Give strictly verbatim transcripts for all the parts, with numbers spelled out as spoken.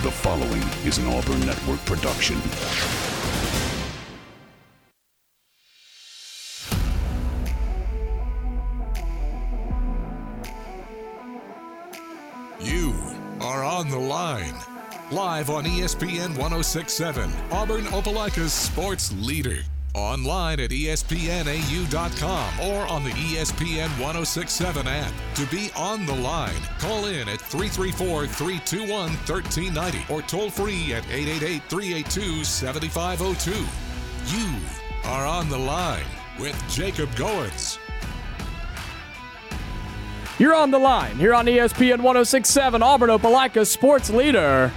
The following is an Auburn Network production. You are on the line. Live on E S P N one oh six point seven, Auburn Opelika's sports leader. Online at E S P N A U dot com or on the E S P N one oh six point seven app. To be on the line, call in at three three four, three two one, one three nine zero or toll free at eight eight eight, three eight two, seven five zero two. You are on the line with Jacob Goins. You're on the line here on E S P N one oh six point seven, Auburn Opelika's sports leader.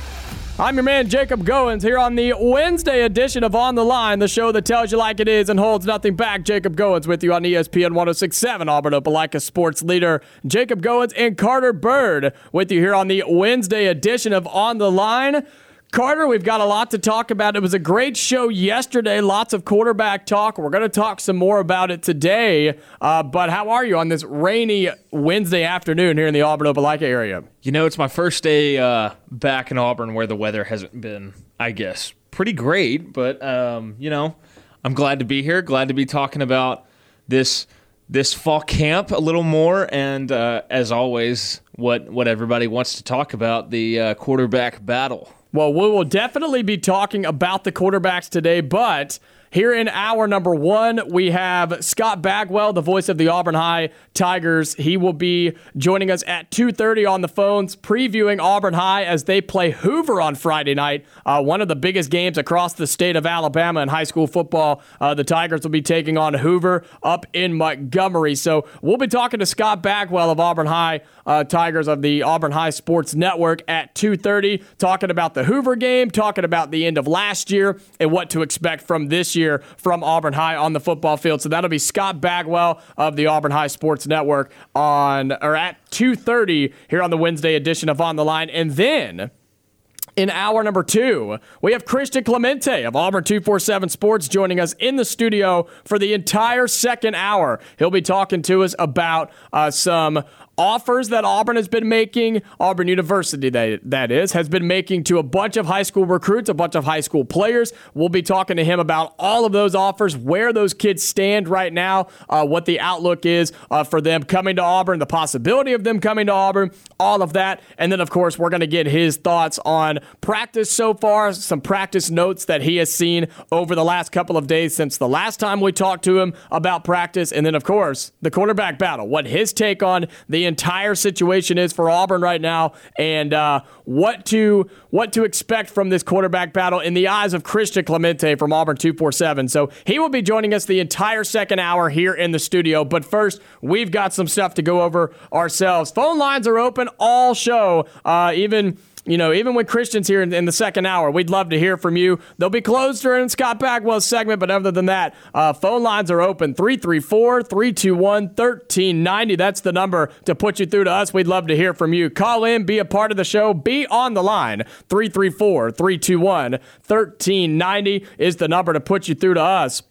I'm your man, Jacob Goins, here on the Wednesday edition of On the Line, the show that tells you like it is and holds nothing back. Jacob Goins with you on E S P N one oh six point seven, Auburn Opelika's sports leader. Jacob Goins and Carter Bird with you here on the Wednesday edition of On the Line. Carter, we've got a lot to talk about. It was a great show yesterday. Lots of quarterback talk. We're going to talk some more about it today. Uh, but how are you on this rainy Wednesday afternoon here in the Auburn Opelika area? You know, it's my first day uh, back in Auburn where the weather hasn't been, I guess, pretty great. But, um, you know, I'm glad to be here. Glad to be talking about this this fall camp a little more. And, uh, as always, what, what everybody wants to talk about, the uh, quarterback battle. Well, we will definitely be talking about the quarterbacks today, but here in hour number one, we have Scott Bagwell, the voice of the Auburn High Tigers. He will be joining us at two thirty on the phones, previewing Auburn High as they play Hoover on Friday night, uh, one of the biggest games across the state of Alabama in high school football. Uh, the Tigers will be taking on Hoover up in Montgomery. So we'll be talking to Scott Bagwell of Auburn High uh, Tigers of the Auburn High Sports Network at two thirty, talking about the Hoover game, talking about the end of last year, and what to expect from this year from Auburn High on the football field. So that'll be Scott Bagwell of the Auburn High Sports Network on or at two thirty here on the Wednesday edition of On the Line. And then in hour number two, we have Christian Clemente of Auburn two forty-seven Sports joining us in the studio for the entire second hour. He'll be talking to us about uh, some offers that Auburn has been making, Auburn University that, that is, has been making to a bunch of high school recruits, a bunch of high school players. We'll be talking to him about all of those offers, where those kids stand right now, uh, what the outlook is uh, for them coming to Auburn, the possibility of them coming to Auburn, all of that. And then, of course, we're going to get his thoughts on practice so far, some practice notes that he has seen over the last couple of days since the last time we talked to him about practice. And then, of course, the quarterback battle, what his take on the entire situation is for Auburn right now, and uh, what to what to expect from this quarterback battle in the eyes of Christian Clemente from Auburn two forty-seven. So he will be joining us the entire second hour here in the studio. But first, we've got some stuff to go over ourselves. Phone lines are open all show, uh, even. You know, even when Christian's here in, in the second hour, we'd love to hear from you. They'll be closed during Scott Bagwell's segment, but other than that, uh, phone lines are open. three three four, three two one, one three nine zero. That's the number to put you through to us. We'd love to hear from you. Call in, be a part of the show, be on the line. three three four, three two one, one three nine zero is the number to put you through to us.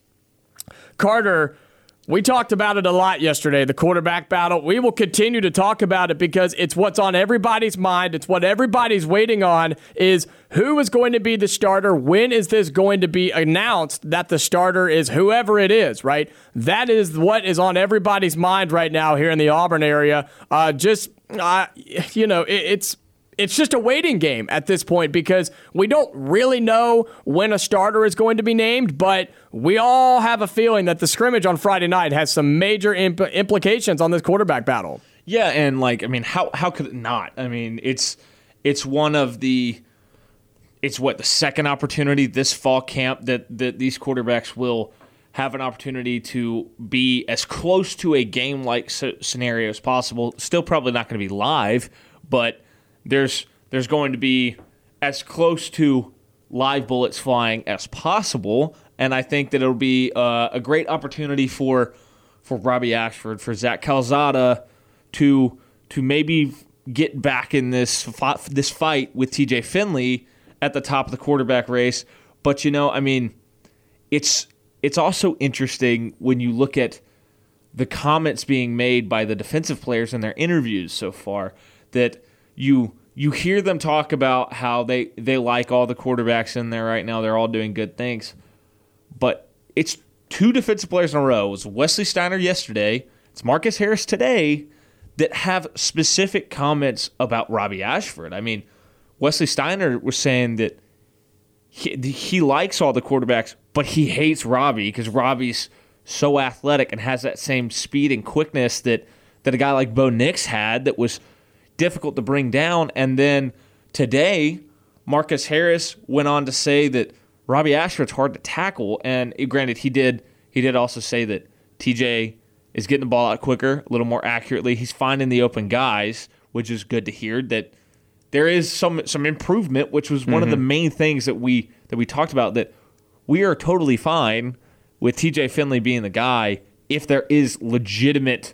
Carter, we talked about it a lot yesterday, the quarterback battle. We will continue to talk about it because it's what's on everybody's mind. It's what everybody's waiting on is who is going to be the starter? When is this going to be announced that the starter is whoever it is, right? That is what is on everybody's mind right now here in the Auburn area. Uh, just, uh, you know, it, it's... It's just a waiting game at this point because we don't really know when a starter is going to be named, but we all have a feeling that the scrimmage on Friday night has some major imp- implications on this quarterback battle. Yeah, and like, I mean, how how could it not? I mean, it's it's one of the it's what the second opportunity this fall camp that that these quarterbacks will have an opportunity to be as close to a game-like scenario as possible. Still probably not going to be live, but There's there's going to be as close to live bullets flying as possible, and I think that it'll be uh, a great opportunity for for Robbie Ashford, for Zach Calzada to to maybe get back in this this fight with T J Finley at the top of the quarterback race. But you know, I mean, it's it's also interesting when you look at the comments being made by the defensive players in their interviews so far that you you hear them talk about how they, they like all the quarterbacks in there right now. They're all doing good things. But it's two defensive players in a row. It was Wesley Steiner yesterday. It's Marcus Harris today that have specific comments about Robbie Ashford. I mean, Wesley Steiner was saying that he, he likes all the quarterbacks, but he hates Robbie because Robbie's so athletic and has that same speed and quickness that, that a guy like Bo Nix had that was difficult to bring down. And then today, Marcus Harris went on to say that Robbie Ashford's hard to tackle. And granted, he did he did also say that T J is getting the ball out quicker, a little more accurately. He's finding the open guys, which is good to hear. That there is some some improvement, which was one mm-hmm. of the main things that we that we talked about, that we are totally fine with T J Finley being the guy if there is legitimate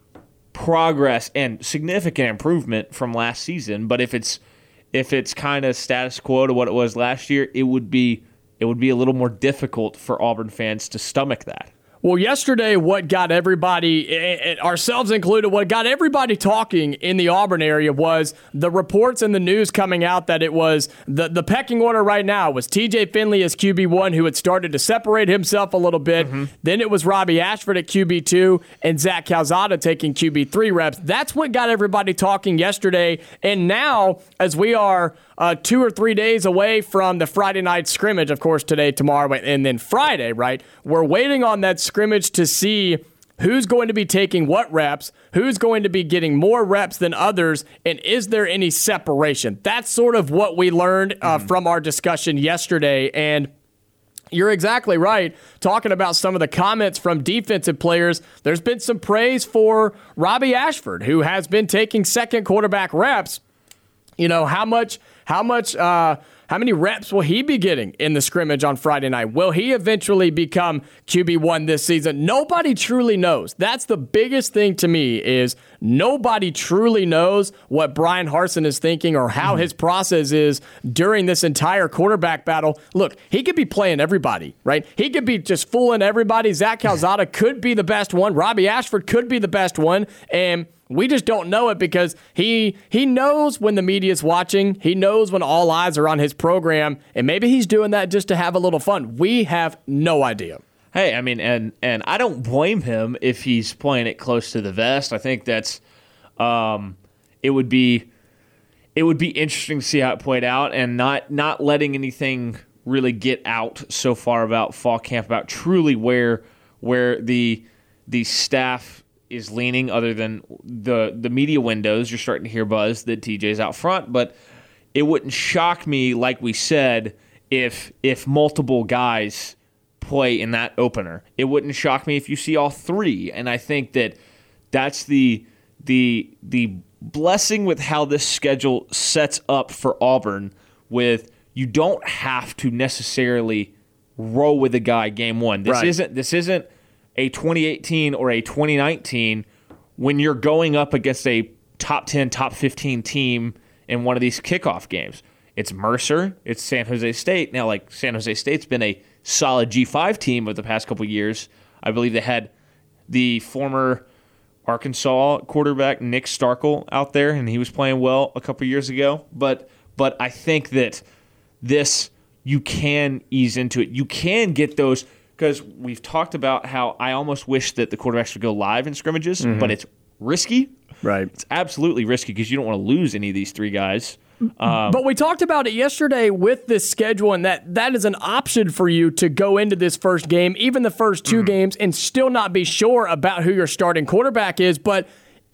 progress and significant improvement from last season. But if it's if it's kind of status quo to what it was last year, it would be it would be a little more difficult for Auburn fans to stomach that. Well, yesterday, what got everybody, ourselves included, what got everybody talking in the Auburn area was the reports and the news coming out that it was the, the pecking order right now was T J Finley as Q B one, who had started to separate himself a little bit. Mm-hmm. Then it was Robbie Ashford at Q B two and Zach Calzada taking Q B three reps. That's what got everybody talking yesterday. And now, as we are Uh, two or three days away from the Friday night scrimmage, of course, today, tomorrow, and then Friday, right? We're waiting on that scrimmage to see who's going to be taking what reps, who's going to be getting more reps than others, and is there any separation? That's sort of what we learned uh, mm-hmm. from our discussion yesterday, and you're exactly right. Talking about some of the comments from defensive players, there's been some praise for Robbie Ashford, who has been taking second quarterback reps. You know, how much, how much, uh, how many reps will he be getting in the scrimmage on Friday night? Will he eventually become Q B one this season? Nobody truly knows. That's the biggest thing to me is nobody truly knows what Brian Harsin is thinking or how mm-hmm. his process is during this entire quarterback battle. Look, he could be playing everybody, right? He could be just fooling everybody. Zach Calzada could be the best one. Robbie Ashford could be the best one. And we just don't know it because he he knows when the media is watching. He knows when all eyes are on his program, and maybe he's doing that just to have a little fun. We have no idea. Hey, I mean, and and I don't blame him if he's playing it close to the vest. I think that's um, it would be it would be interesting to see how it played out, and not not letting anything really get out so far about fall camp, about truly where where the the staff is leaning, other than the the media windows. You're starting to hear buzz that T J's out front, but it wouldn't shock me, like we said, if if multiple guys play in that opener. It wouldn't shock me if you see all three, and I think that that's the the the blessing with how this schedule sets up for Auburn, with you don't have to necessarily roll with a guy game one. This right. isn't this isn't a twenty eighteen or a twenty nineteen when you're going up against a top ten, top fifteen team in one of these kickoff games. It's Mercer, it's San Jose State. Now, like, San Jose State's been a solid G five team over the past couple of years. I believe they had the former Arkansas quarterback Nick Starkel out there, and he was playing well a couple of years ago. But but I think that this, you can ease into it. You can get those, because we've talked about how I almost wish that the quarterbacks would go live in scrimmages, mm-hmm. but it's risky. Right. It's absolutely risky because you don't want to lose any of these three guys. Um, but we talked about it yesterday with this schedule, and that that is an option for you to go into this first game, even the first two mm-hmm. games, and still not be sure about who your starting quarterback is. But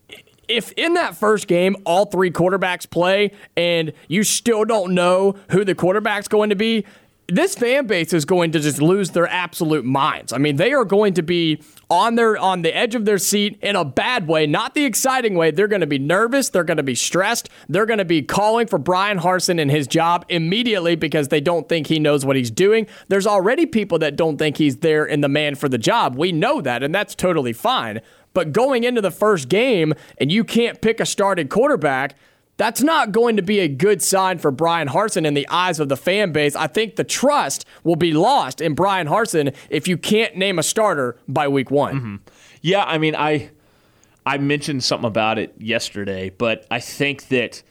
if in that first game all three quarterbacks play and you still don't know who the quarterback's going to be, this fan base is going to just lose their absolute minds. I mean, they are going to be on their on the edge of their seat in a bad way, not the exciting way. They're going to be nervous. They're going to be stressed. They're going to be calling for Brian Harsin and his job immediately because they don't think he knows what he's doing. There's already people that don't think he's there and the man for the job. We know that, and that's totally fine. But going into the first game and you can't pick a starting quarterback, that's not going to be a good sign for Brian Harsin in the eyes of the fan base. I think the trust will be lost in Brian Harsin if you can't name a starter by week one. Mm-hmm. Yeah, I mean, I I mentioned something about it yesterday, but I think that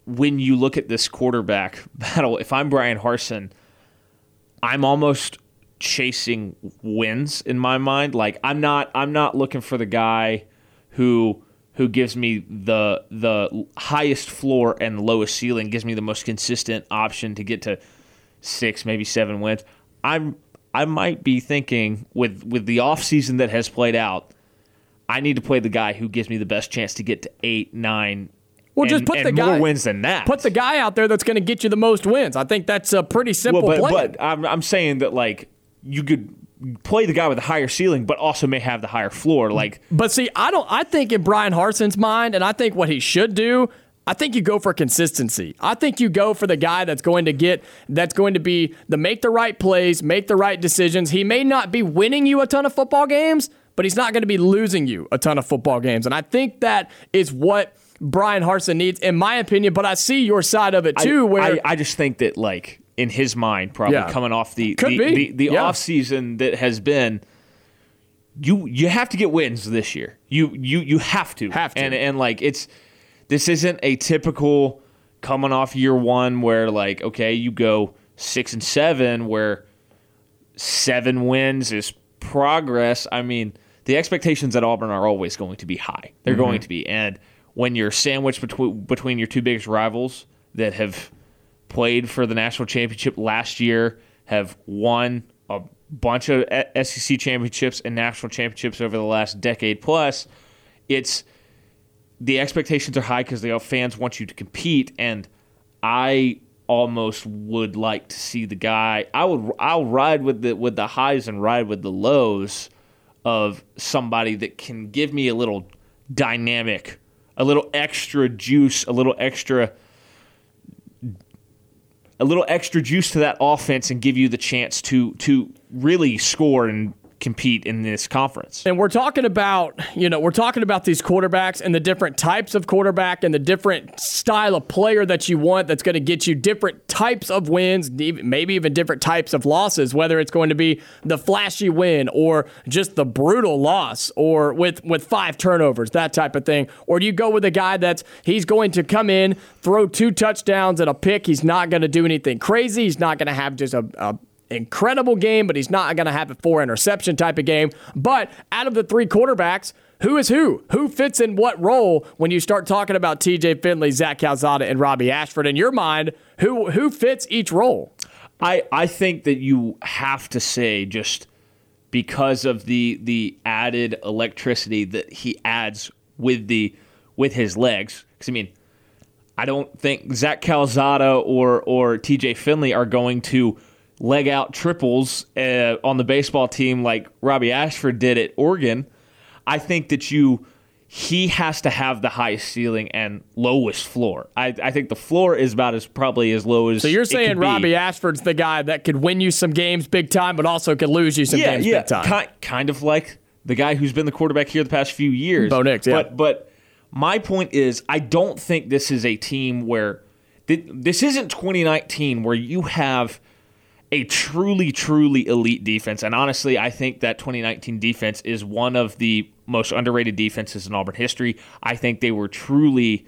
when you look at this quarterback battle, if I'm Brian Harsin, I'm almost chasing wins in my mind. Like I'm not I'm not looking for the guy who who gives me the the highest floor and lowest ceiling, gives me the most consistent option to get to six, maybe seven wins. I'm I might be thinking with with the offseason that has played out, I need to play the guy who gives me the best chance to get to eight, nine, well, and, just put and the guy, more wins than that. Put the guy out there that's going to get you the most wins. I think that's a pretty simple well, but, plan. But I'm I'm saying that like you could play the guy with a higher ceiling, but also may have the higher floor. Like, but see, I don't. I think in Brian Harsin's mind, and I think what he should do, I think you go for consistency. I think you go for the guy that's going to get, that's going to be the make the right plays, make the right decisions. He may not be winning you a ton of football games, but he's not going to be losing you a ton of football games. And I think that is what Brian Harsin needs, in my opinion. But I see your side of it too, I, where I, I just think that like. In his mind, probably Yeah. coming off the Could the, be. the, the Yeah. off season that has been, you you have to get wins this year. You you you have to. Have to. And and like it's this isn't a typical coming off year one where like okay you go six and seven where seven wins is progress. I mean the expectations at Auburn are always going to be high. They're Mm-hmm. going to be, and when you're sandwiched between between your two biggest rivals that have played for the national championship last year, have won a bunch of S E C championships and national championships over the last decade plus. It's the expectations are high because the fans want you to compete, and I almost would like to see the guy. I would. I'll ride with the with the highs and ride with the lows of somebody that can give me a little dynamic, a little extra juice, a little extra. a little extra juice to that offense and give you the chance to to really score and compete in this conference. And we're talking about, you know, we're talking about these quarterbacks and the different types of quarterback and the different style of player that you want that's going to get you different types of wins, maybe even different types of losses, whether it's going to be the flashy win or just the brutal loss or with, with five turnovers, that type of thing. Or do you go with a guy that's, he's going to come in, throw two touchdowns and a pick. He's not going to do anything crazy. He's not going to have just a, a incredible game, but he's not going to have a four interception type of game. But out of the three quarterbacks, who is who? Who fits in what role when you start talking about T J Finley, Zach Calzada, and Robbie Ashford? In your mind, who who fits each role? I, I think that you have to say, just because of the the added electricity that he adds with the with his legs, because I mean, I don't think Zach Calzada or or T J Finley are going to leg out triples uh, on the baseball team like Robbie Ashford did at Oregon. I think that you he has to have the highest ceiling and lowest floor. I, I think the floor is about as probably as low as. So you're it saying could be. Robbie Ashford's the guy that could win you some games big time, but also could lose you some yeah, games yeah, big time. Kind, kind of like the guy who's been the quarterback here the past few years. Bo Nix, yeah. But, but my point is, I don't think this is a team where th- this isn't twenty nineteen where you have a truly, truly elite defense. And honestly, I think that twenty nineteen defense is one of the most underrated defenses in Auburn history. I think they were truly,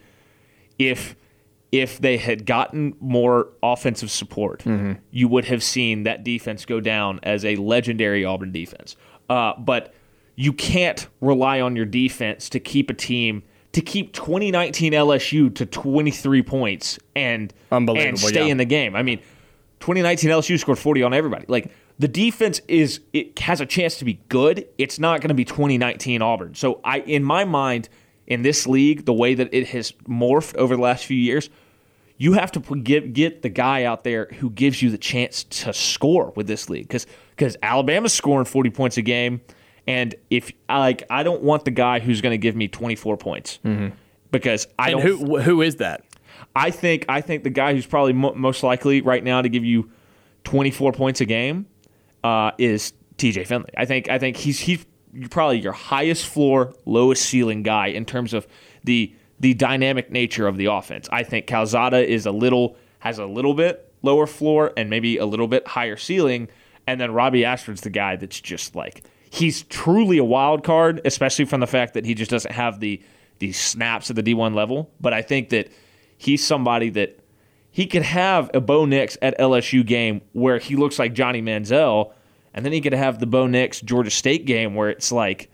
if if they had gotten more offensive support, mm-hmm. you would have seen that defense go down as a legendary Auburn defense. Uh, but you can't rely on your defense to keep a team, to keep twenty nineteen L S U to twenty-three points and, and stay yeah. in the game. I mean, twenty nineteen L S U scored forty on everybody. Like, the defense is it has a chance to be good. It's not going to be twenty nineteen Auburn. So I, in my mind, in this league, the way that it has morphed over the last few years, you have to get get the guy out there who gives you the chance to score with this league. Because because Alabama's scoring forty points a game, and if like I don't want the guy who's going to give me twenty-four points mm-hmm. because I and don't. Who who is that? I think I think the guy who's probably mo- most likely right now to give you twenty-four points a game uh, is T J Finley. I think I think he's he's probably your highest floor, lowest ceiling guy in terms of the the dynamic nature of the offense. I think Calzada is a little has a little bit lower floor and maybe a little bit higher ceiling, and then Robbie Ashford's the guy that's just like he's truly a wild card, especially from the fact that he just doesn't have the the snaps at the D one level. But I think that he's somebody that he could have a Bo Nix at L S U game where he looks like Johnny Manziel, and then he could have the Bo Nix Georgia State game where it's like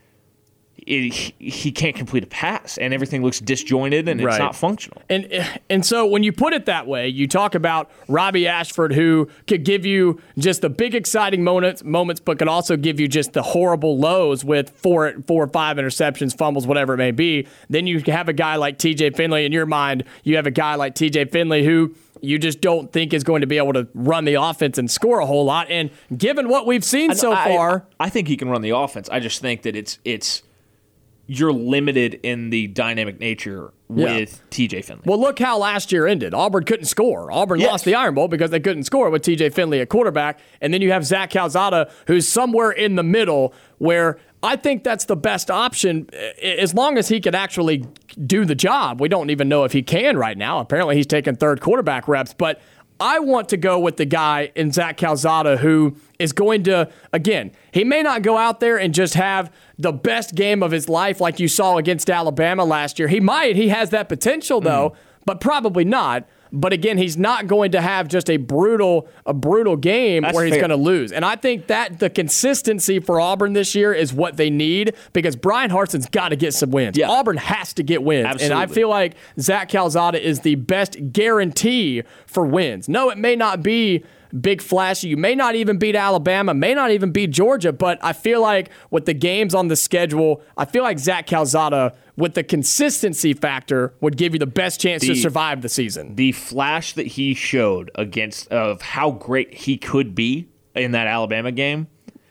it, he can't complete a pass and everything looks disjointed and it's right. not functional. And and so when you put it that way, you talk about Robbie Ashford, who could give you just the big exciting moments, moments, but could also give you just the horrible lows with four, four or five interceptions, fumbles, whatever it may be. Then you have a guy like T J Finley. In your mind, you have a guy like T J Finley who you just don't think is going to be able to run the offense and score a whole lot. And given what we've seen so I, far, I, I think he can run the offense. I just think that it's it's you're limited in the dynamic nature with yeah. T J Finley. Well, look how last year ended. Auburn couldn't score. Auburn yes. lost the Iron Bowl because they couldn't score with T J Finley at quarterback. And then you have Zach Calzada, who's somewhere in the middle, where I think that's the best option as long as he can actually do the job. We don't even know if he can right now. Apparently he's taking third quarterback reps, but I want to go with the guy in Zach Calzada who is going to, again, he may not go out there and just have the best game of his life like you saw against Alabama last year. He might. He has that potential, though, mm. but probably not. But again, he's not going to have just a brutal a brutal game That's where he's going to lose. And I think that the consistency for Auburn this year is what they need because Brian Harsin's got to get some wins. Yeah. Auburn has to get wins. Absolutely. And I feel like Zach Calzada is the best guarantee for wins. No, it may not be big flashy. You may not even beat Alabama, may not even beat Georgia, but I feel like with the games on the schedule, I feel like Zach Calzada, with the consistency factor, would give you the best chance the, to survive the season. The flash that he showed against of how great he could be in that Alabama game,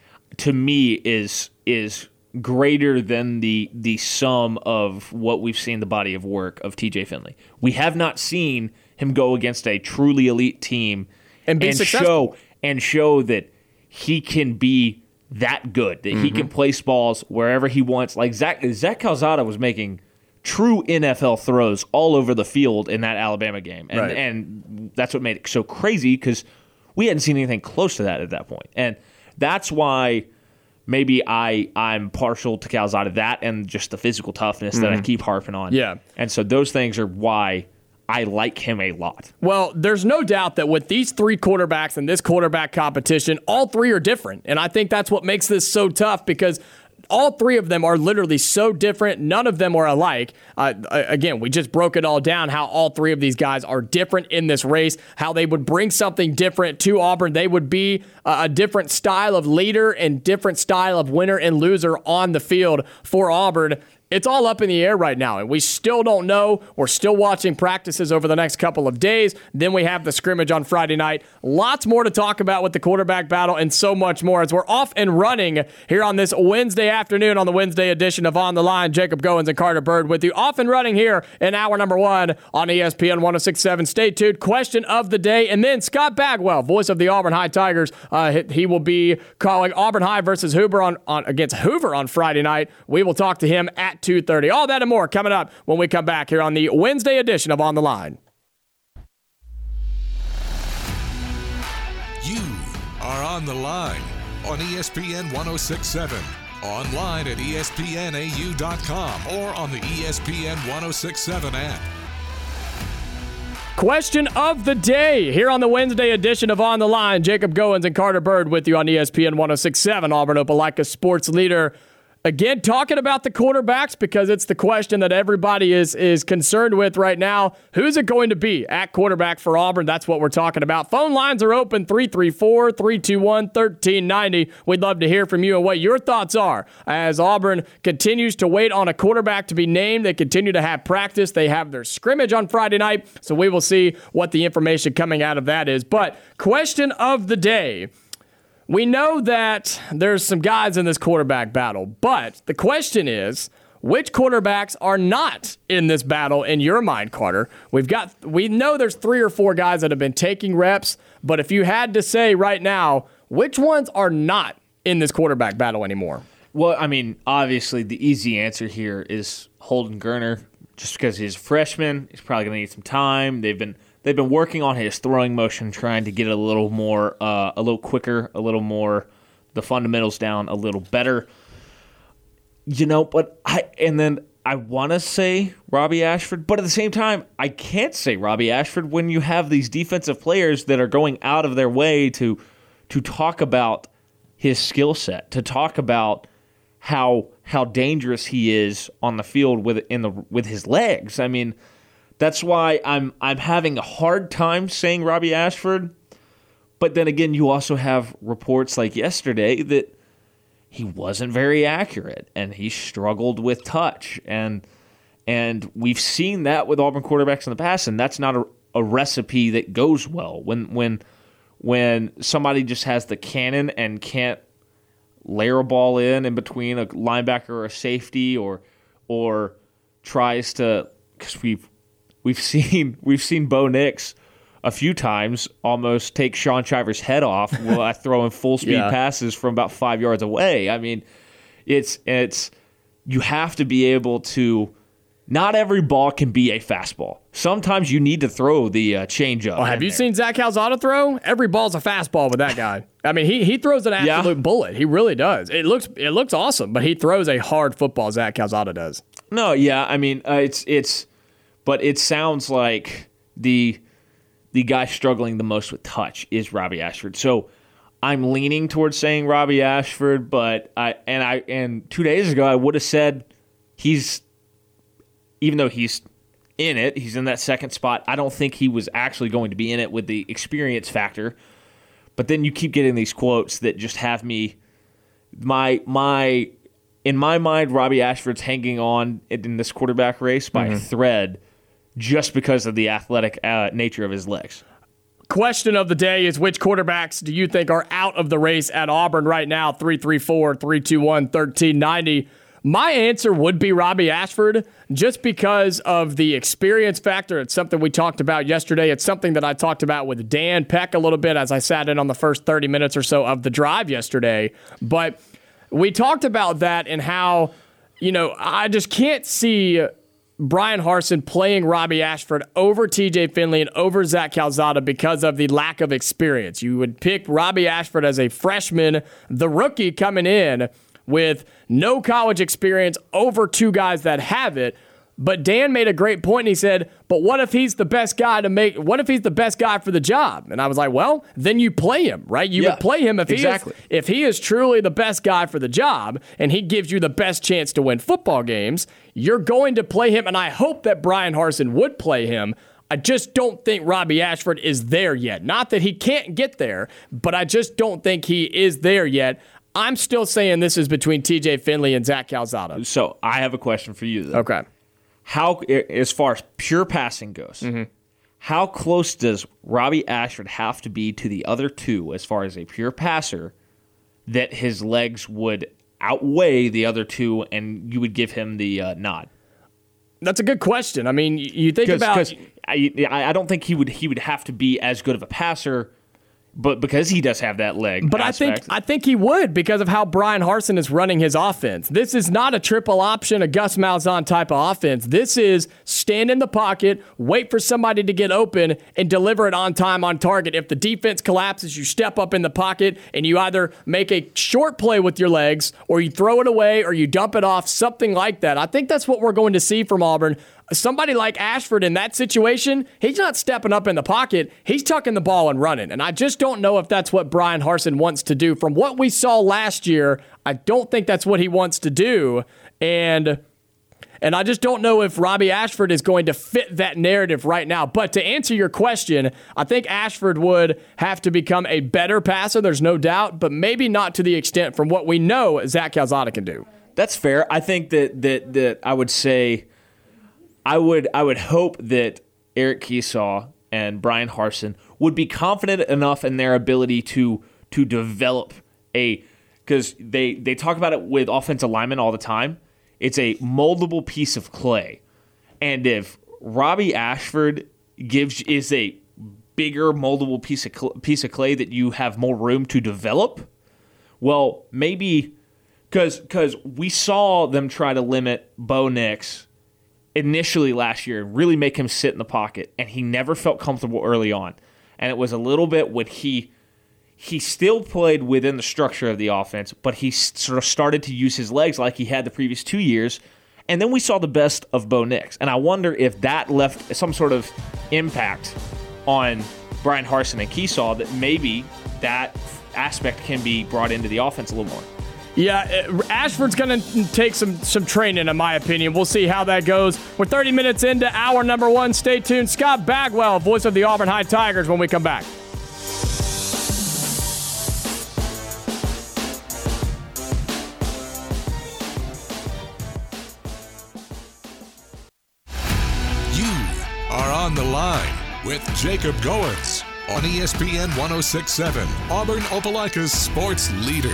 to me, is is greater than the the sum of what we've seen the body of work of T J Finley. We have not seen him go against a truly elite team and, be and successful. show and show that he can be that good, that mm-hmm. he can place balls wherever he wants. Like Zach, Zach Calzada was making true N F L throws all over the field in that Alabama game. And, right. and that's what made it so crazy because we hadn't seen anything close to that at that point. And that's why maybe I, I'm partial to Calzada, that and just the physical toughness mm-hmm. that I keep harping on. Yeah. And so those things are why I like him a lot. Well, there's no doubt that with these three quarterbacks and this quarterback competition, all three are different. And I think that's what makes this so tough because all three of them are literally so different. None of them are alike. Uh, again, we just broke it all down, how all three of these guys are different in this race, how they would bring something different to Auburn. They would be a different style of leader and different style of winner and loser on the field for Auburn. It's all up in the air right now, and we still don't know. We're still watching practices over the next couple of days. Then we have the scrimmage on Friday night. Lots more to talk about with the quarterback battle and so much more as we're off and running here on this Wednesday afternoon on the Wednesday edition of On the Line. Jacob Goins and Carter Bird with you. Off and running here in hour number one on E S P N one oh six point seven. Stay tuned. Question of the day, and then Scott Bagwell, voice of the Auburn High Tigers. Uh, he will be calling Auburn High versus Hoover on, on against Hoover on Friday night. We will talk to him at two thirty. All that and more coming up when we come back here on the Wednesday edition of On the Line. You are on the line on E S P N one oh six point seven, online at E S P N A U dot com or on the E S P N one oh six point seven app. Question of the day here on the Wednesday edition of On the Line. Jacob Goins and Carter Bird with you on E S P N one oh six point seven, Auburn Opelika sports leader. Again, talking about the quarterbacks because it's the question that everybody is is concerned with right now. Who's it going to be at quarterback for Auburn? That's what we're talking about. Phone lines are open, three three four, three two one, one three nine zero. We'd love to hear from you and what your thoughts are as Auburn continues to wait on a quarterback to be named. They continue to have practice. They have their scrimmage on Friday night, so we will see what the information coming out of that is. But question of the day. We know that there's some guys in this quarterback battle, but the question is, which quarterbacks are not in this battle in your mind, Carter? We've got, we know there's three or four guys that have been taking reps, but if you had to say right now, which ones are not in this quarterback battle anymore? Well, I mean, obviously the easy answer here is Holden Geriner, just because he's a freshman. He's probably going to need some time. They've been They've been working on his throwing motion, trying to get it a little more, uh, a little quicker, a little more, the fundamentals down a little better. You know, but I, and then I want to say Robbie Ashford, but at the same time, I can't say Robbie Ashford when you have these defensive players that are going out of their way to to talk about his skill set, to talk about how how dangerous he is on the field with in the with his legs. I mean, that's why I'm I'm having a hard time saying Robbie Ashford. But then again, you also have reports like yesterday that he wasn't very accurate and he struggled with touch. And and we've seen that with Auburn quarterbacks in the past, and that's not a, a recipe that goes well. When when when somebody just has the cannon and can't layer a ball in in between a linebacker or a safety, or or tries to, because we've we've seen we've seen Bo Nix a few times almost take Sean Shivers' head off while throwing full speed yeah. passes from about five yards away. I mean, it's it's you have to be able to. Not every ball can be a fastball. Sometimes you need to throw the uh, changeup. Oh, have you there. seen Zach Calzada throw? Every ball's a fastball with that guy. I mean, he he throws an absolute yeah. bullet. He really does. It looks it looks awesome, but he throws a hard football. Zach Calzada does. No, yeah, I mean, uh, it's it's, but it sounds like the. The guy struggling the most with touch is Robbie Ashford. So I'm leaning towards saying Robbie Ashford, but I and I and two days ago I would have said he's, even though he's in it, he's in that second spot. I don't think he was actually going to be in it with the experience factor. But then you keep getting these quotes that just have me my my in my mind Robbie Ashford's hanging on in this quarterback race by mm-hmm. a thread. Just because of the athletic uh, nature of his legs. Question of the day is, which quarterbacks do you think are out of the race at Auburn right now? three three four, three two one, one three nine zero. My answer would be Robbie Ashford, just because of the experience factor. It's something we talked about yesterday. It's something that I talked about with Dan Peck a little bit as I sat in on the first thirty minutes or so of the drive yesterday. But we talked about that and how, you know, I just can't see Brian Harsin playing Robbie Ashford over T J Finley and over Zach Calzada because of the lack of experience. You would pick Robbie Ashford as a freshman, the rookie coming in with no college experience, over two guys that have it. But Dan made a great point, and he said, but what if he's the best guy to make, what if he's the best guy for the job? And I was like, well, then you play him, right? You yeah, would play him if exactly. he is, if he is truly the best guy for the job and he gives you the best chance to win football games, you're going to play him. And I hope that Brian Harsin would play him. I just don't think Robbie Ashford is there yet. Not that he can't get there, but I just don't think he is there yet. I'm still saying this is between T J Finley and Zach Calzada. So I have a question for you, though. Okay. How, as far as pure passing goes, mm-hmm. how close does Robbie Ashford have to be to the other two as far as a pure passer that his legs would outweigh the other two and you would give him the uh, nod? That's a good question. I mean, you think Cause, about... Cause I, I don't think he would he would have to be as good of a passer, but because he does have that leg But aspect. I think I think he would because of how Brian Harsin is running his offense. This is not a triple option, a Gus Malzahn type of offense. This is stand in the pocket, wait for somebody to get open, and deliver it on time, on target. If the defense collapses, you step up in the pocket, and you either make a short play with your legs, or you throw it away, or you dump it off, something like that. I think that's what we're going to see from Auburn. Somebody like Ashford in that situation, he's not stepping up in the pocket. He's tucking the ball and running. And I just don't know if that's what Brian Harsin wants to do. From what we saw last year, I don't think that's what he wants to do. And and I just don't know if Robbie Ashford is going to fit that narrative right now. But to answer your question, I think Ashford would have to become a better passer, there's no doubt, but maybe not to the extent from what we know Zach Calzada can do. That's fair. I think that that that I would say I would I would hope that Eric Keesaw and Brian Harsin would be confident enough in their ability to to develop a, because they, they talk about it with offensive linemen all the time. It's a moldable piece of clay. And if Robbie Ashford gives is a bigger moldable piece of cl- piece of clay that you have more room to develop, well, maybe because because we saw them try to limit Bo Nix initially last year and really make him sit in the pocket, and he never felt comfortable early on. And it was a little bit when he he still played within the structure of the offense, but he sort of started to use his legs like he had the previous two years, And then we saw the best of Bo Nix. And I wonder if that left some sort of impact on Brian Harsin and Keesaw, that maybe that aspect can be brought into the offense a little more. Yeah, Ashford's going to take some some training, in my opinion. We'll see how that goes. We're thirty minutes into hour number one. Stay tuned. Scott Bagwell, voice of the Auburn High Tigers, when we come back. You are on the line with Jacob Goins on E S P N one oh six point seven, Auburn Opelika's sports leader.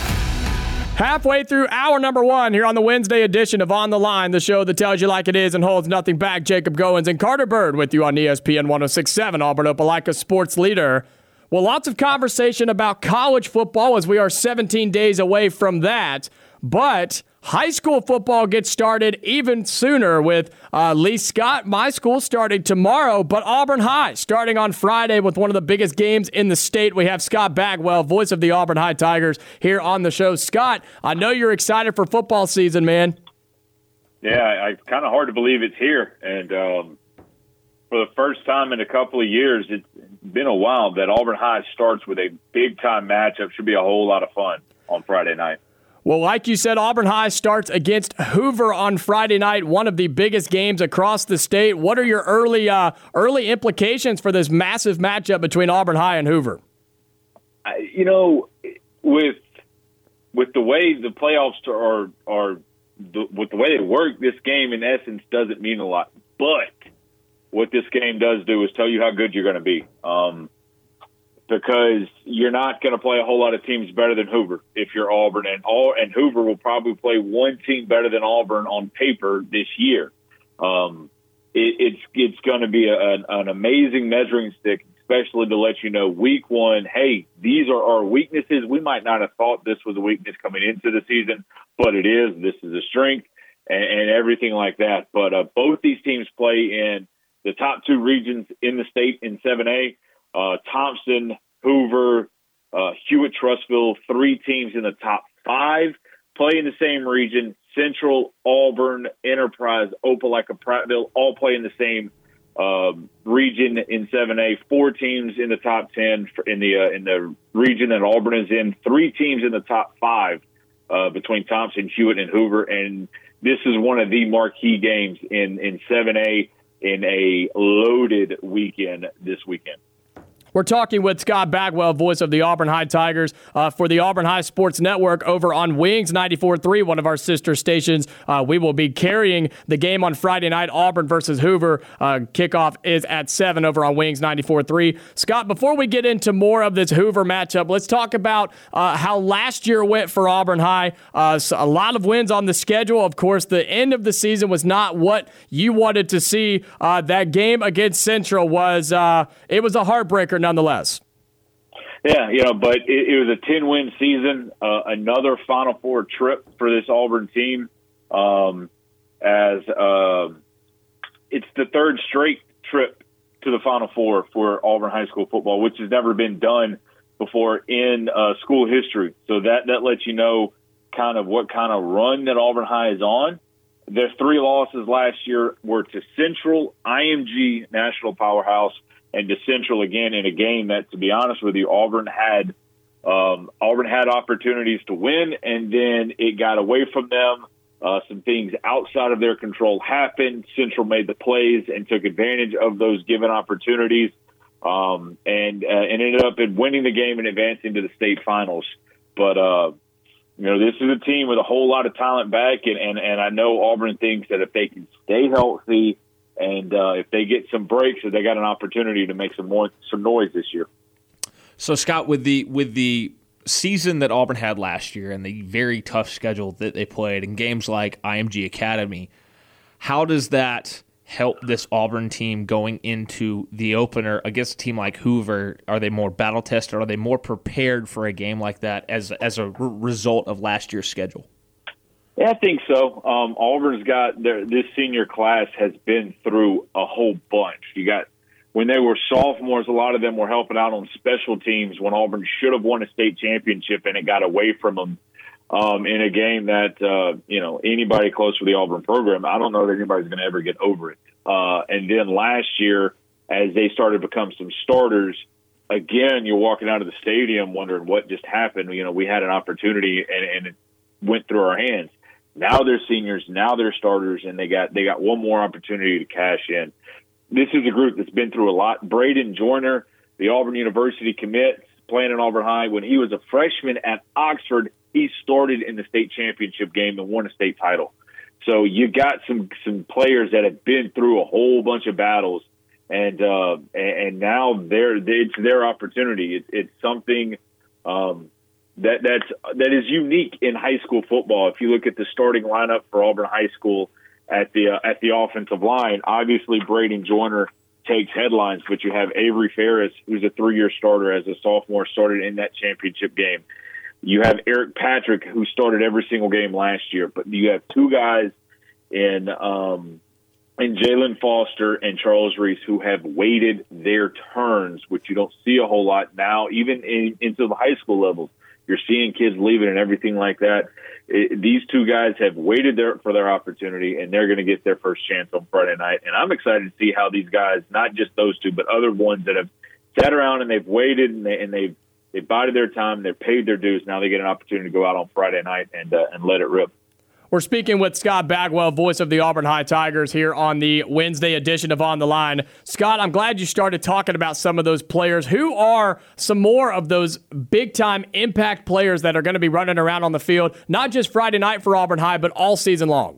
Halfway through hour number one here on the Wednesday edition of On the Line, the show that tells you like it is and holds nothing back. Jacob Goins and Carter Bird with you on E S P N one oh six point seven, Auburn Opelika's sports leader. Well, lots of conversation about college football as we are seventeen days away from that. But high school football gets started even sooner with uh, Lee Scott, my school, starting tomorrow, but Auburn High starting on Friday with one of the biggest games in the state. We have Scott Bagwell, voice of the Auburn High Tigers, here on the show. Scott, I know you're excited for football season, man. Yeah, it's kind of hard to believe it's here. And um, for the first time in a couple of years, it's been a while that Auburn High starts with a big-time matchup. Should be a whole lot of fun on Friday night. Well, like you said, Auburn High starts against Hoover on Friday night, one of the biggest games across the state. What are your early uh, early implications for this massive matchup between Auburn High and Hoover? I, you know, with with the way the playoffs are, are the, with the way they work, this game in essence doesn't mean a lot. But what this game does do is tell you how good you're going to be. Um, because you're not going to play a whole lot of teams better than Hoover if you're Auburn. And all and Hoover will probably play one team better than Auburn on paper this year. Um, it, it's it's going to be a, an, an amazing measuring stick, especially to let you know week one, hey, these are our weaknesses. We might not have thought this was a weakness coming into the season, but it is. This is a strength and, and everything like that. But uh, both these teams play in the top two regions in the state in seven A. Uh, Thompson, Hoover, uh, Hewitt-Trussville, three teams in the top five play in the same region. Central, Auburn, Enterprise, Opelika, Prattville all play in the same um, region in seven A. Four teams in the top ten in the uh, in the region that Auburn is in. Three teams in the top five uh, between Thompson, Hewitt, and Hoover. And this is one of the marquee games in, in seven A in a loaded weekend this weekend. We're talking with Scott Bagwell, voice of the Auburn High Tigers, uh, for the Auburn High Sports Network over on Wings ninety-four point three, one of our sister stations. Uh, we will be carrying the game on Friday night, Auburn versus Hoover. Uh, kickoff is at seven over on Wings ninety-four point three. Scott, before we get into more of this Hoover matchup, let's talk about uh, how last year went for Auburn High. Uh, so a lot of wins on the schedule. Of course, the end of the season was not what you wanted to see. Uh, that game against Central was uh, it was a heartbreaker nonetheless. Yeah, you know, but it, it was a ten-win season, uh, another Final Four trip for this Auburn team. Um, as uh, it's the third straight trip to the Final Four for Auburn high school football, which has never been done before in uh, school history. So that that lets you know kind of what kind of run that Auburn High is on. Their three losses last year were to Central, I M G, national powerhouse, and to Central again in a game that, to be honest with you, Auburn had um, Auburn had opportunities to win, and then it got away from them. Uh, some things outside of their control happened. Central made the plays and took advantage of those given opportunities, um, and uh, and ended up in winning the game and advancing to the state finals. But uh, you know, this is a team with a whole lot of talent back, and and, and I know Auburn thinks that if they can stay healthy, and uh, if they get some breaks, they got an opportunity to make some more some noise this year. So, Scott, with the with the season that Auburn had last year and the very tough schedule that they played in games like I M G Academy, how does that help this Auburn team going into the opener against a team like Hoover? Are they more battle tested? Are they more prepared for a game like that as as a r- result of last year's schedule? Yeah, I think so. Um, Auburn's got their, this senior class has been through a whole bunch. You got when they were sophomores, a lot of them were helping out on special teams when Auburn should have won a state championship and it got away from them. um, in a game that, uh, you know, anybody close to the Auburn program, I don't know that anybody's going to ever get over it. Uh, and then last year, as they started to become some starters, again, you're walking out of the stadium wondering what just happened. You know, we had an opportunity and, and it went through our hands. Now they're seniors, now they're starters, and they got they got one more opportunity to cash in. This is a group that's been through a lot. Braden Joyner, the Auburn University commit, playing at Auburn High. When he was a freshman at Oxford, he started in the state championship game and won a state title. So you got some some players that have been through a whole bunch of battles. And uh, and now they're, it's their opportunity. It, it's something um, that that's that is unique in high school football. If you look at the starting lineup for Auburn High School at the uh, at the offensive line, obviously Braden Joyner takes headlines, but you have Avery Ferris, who's a three-year starter as a sophomore, started in that championship game. You have Eric Patrick, who started every single game last year, but you have two guys in. Um, And Jalen Foster and Charles Reese, who have waited their turns, which you don't see a whole lot now, even in, into the high school levels. You're seeing kids leaving and everything like that. It, these two guys have waited their, for their opportunity, and they're going to get their first chance on Friday night. And I'm excited to see how these guys, not just those two, but other ones that have sat around and they've waited and, they, and they've, they've bided their time, they've paid their dues. Now they get an opportunity to go out on Friday night and uh, and let it rip. We're speaking with Scott Bagwell, voice of the Auburn High Tigers, here on the Wednesday edition of On the Line. Scott, I'm glad you started talking about some of those players. Who are some more of those big-time impact players that are going to be running around on the field, not just Friday night for Auburn High, but all season long?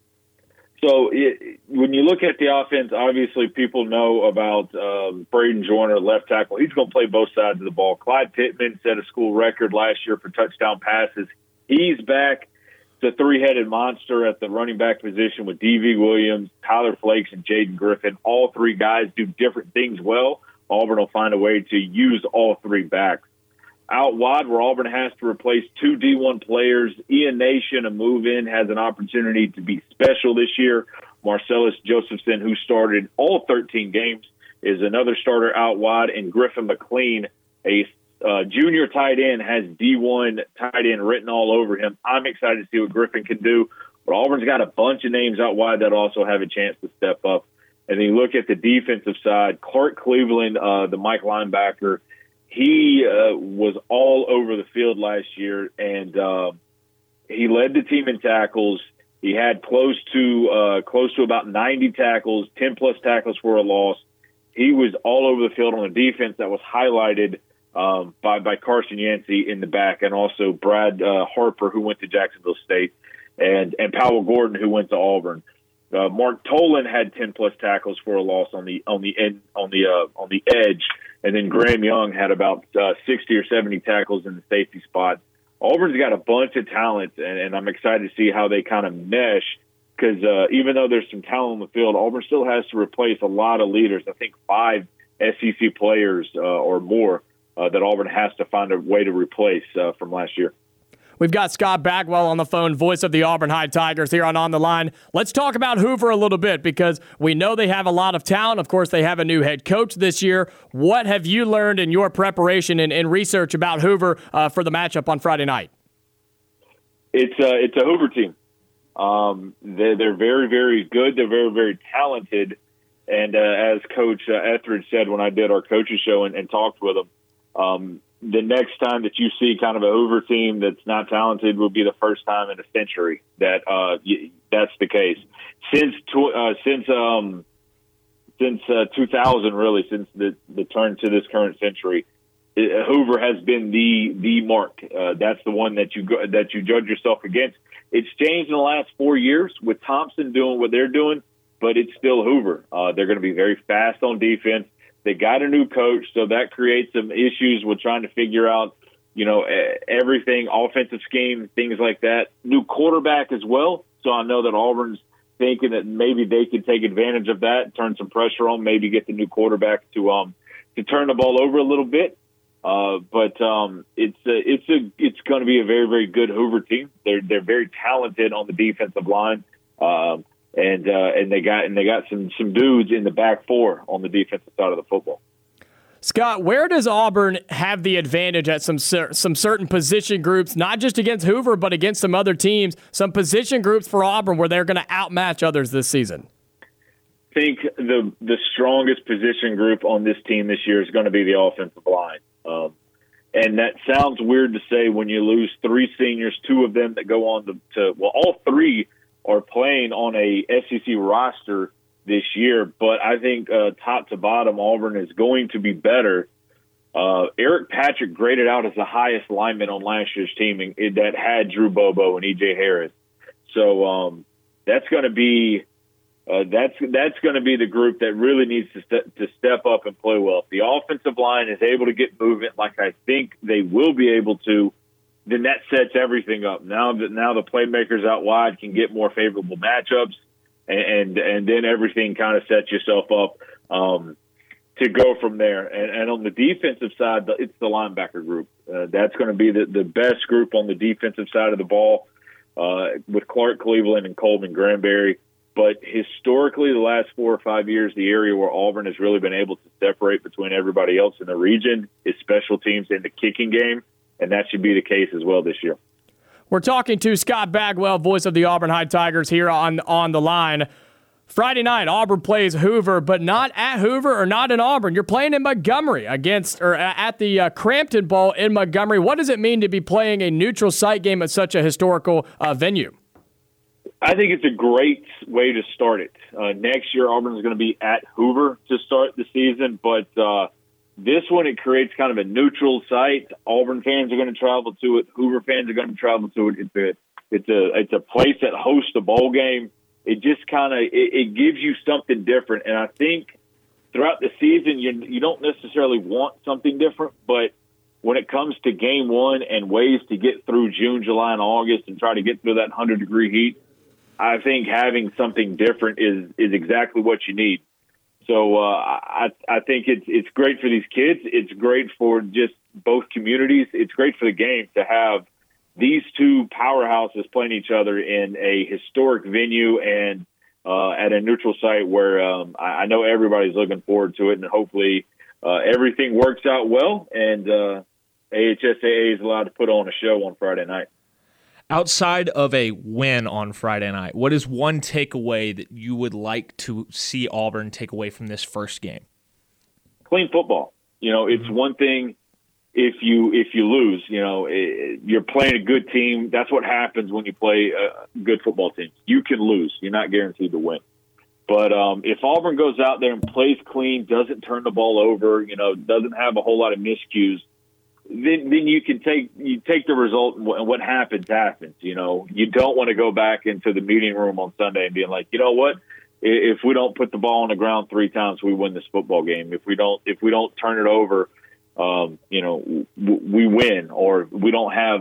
So it, when you look at the offense, obviously people know about um, Braden Joyner, left tackle. He's going to play both sides of the ball. Clyde Pittman set a school record last year for touchdown passes. He's back. It's a three-headed monster at the running back position with D V Williams, Tyler Flakes, and Jaden Griffin. All three guys do different things well. Auburn will find a way to use all three backs. Out wide, where Auburn has to replace two D one players, Ian Nation, a move-in, has an opportunity to be special this year. Marcellus Josephson, who started all thirteen games, is another starter out wide, and Griffin McLean, a Uh, junior tight end, has D one tight end written all over him. I'm excited to see what Griffin can do, but Auburn's got a bunch of names out wide that also have a chance to step up. And then you look at the defensive side, Clark Cleveland, uh, the Mike linebacker, he uh, was all over the field last year, and uh, he led the team in tackles. He had close to uh, close to about ninety tackles, ten plus tackles for a loss. He was all over the field on the defense that was highlighted Um, by, by Carson Yancey in the back, and also Brad uh, Harper, who went to Jacksonville State, and, and Powell Gordon, who went to Auburn. Uh, Mark Tolan had ten plus tackles for a loss on the on the end, on the uh, on the edge, and then Graham Young had about uh, sixty or seventy tackles in the safety spot. Auburn's got a bunch of talent, and, and I'm excited to see how they kind of mesh. Because uh, even though there's some talent on the field, Auburn still has to replace a lot of leaders. I think five S E C players uh, or more. Uh, that Auburn has to find a way to replace uh, from last year. We've got Scott Bagwell on the phone, voice of the Auburn High Tigers, here on On the Line. Let's talk about Hoover a little bit, because we know they have a lot of talent. Of course, they have a new head coach this year. What have you learned in your preparation and, and research about Hoover uh, for the matchup on Friday night? It's a, it's a Hoover team. Um, they're, they're very, very good. They're very, very talented. And uh, as Coach uh, Etheridge said when I did our coaches show and, and talked with him, Um, the next time that you see kind of a Hoover team that's not talented will be the first time in a century that uh, y- that's the case. Since tw- uh, since um, since uh, two thousand, really, since the, the turn to this current century, it, Hoover has been the the mark. Uh, that's the one that you go- that you judge yourself against. It's changed in the last four years with Thompson doing what they're doing, but it's still Hoover. Uh, they're going to be very fast on defense. They got a new coach, so that creates some issues with trying to figure out, you know, everything, offensive scheme, things like that. New quarterback as well, so I know that Auburn's thinking that maybe they could take advantage of that, turn some pressure on, maybe get the new quarterback to um to turn the ball over a little bit. Uh, but um, it's a, it's a it's going to be a very very good Hoover team. They're they're very talented on the defensive line. Um, And uh, and they got and they got some some dudes in the back four on the defensive side of the football. Scott, where does Auburn have the advantage at some cer- some certain position groups, not just against Hoover, but against some other teams, some position groups for Auburn where they're going to outmatch others this season? I think the the strongest position group on this team this year is going to be the offensive line. Um, and that sounds weird to say when you lose three seniors, two of them that go on to, to well, all three are playing on a S E C roster this year, but I think uh, top to bottom, Auburn is going to be better. Uh, Eric Patrick graded out as the highest lineman on last year's team in, in, that had Drew Bobo and E J Harris. So um, that's going to be uh, that's that's going to be the group that really needs to st- to step up and play well. If the offensive line is able to get movement, like I think they will be able to, then that sets everything up. Now that now the playmakers out wide can get more favorable matchups. And, and and then everything kind of sets yourself up um, to go from there. And, and on the defensive side, it's the linebacker group. Uh, that's going to be the, the best group on the defensive side of the ball uh, with Clark Cleveland and Coleman Granberry. But historically, the last four or five years, the area where Auburn has really been able to separate between everybody else in the region is special teams in the kicking game, and that should be the case as well this year. We're talking to Scott Bagwell, voice of the Auburn High Tigers, here on, on the line. Friday night, Auburn plays Hoover, but not at Hoover or not in Auburn. You're playing in Montgomery against or at the uh, Crampton Bowl in Montgomery. What does it mean to be playing a neutral site game at such a historical uh, venue? I think it's a great way to start it. Uh, next year, Auburn is going to be at Hoover to start the season, but uh, this one, it creates kind of a neutral site. Auburn fans are going to travel to it. Hoover fans are going to travel to it. It's a, it's a, it's a place that hosts a bowl game. It just kind of, it, it gives you something different. And I think throughout the season, you, you don't necessarily want something different, but when it comes to game one and ways to get through June, July, and August and try to get through that hundred degree heat, I think having something different is, is exactly what you need. So uh, I, I think it's it's great for these kids. It's great for just both communities. It's great for the game to have these two powerhouses playing each other in a historic venue and uh, at a neutral site where um, I, I know everybody's looking forward to it, and hopefully uh, everything works out well and uh, A H S A A is allowed to put on a show on Friday night. Outside of a win on Friday night, what is one takeaway that you would like to see Auburn take away from this first game? Clean football. You know, it's one thing if you if you lose. You know, it, you're playing a good team. That's what happens when you play a good football team. You can lose. You're not guaranteed to win. But um, if Auburn goes out there and plays clean, doesn't turn the ball over, you know, doesn't have a whole lot of miscues, Then, then you can take you take the result, and what happens happens. You know, you don't want to go back into the meeting room on Sunday and being like, you know what, if we don't put the ball on the ground three times, we win this football game. If we don't, if we don't turn it over, um, you know, we win, or we don't have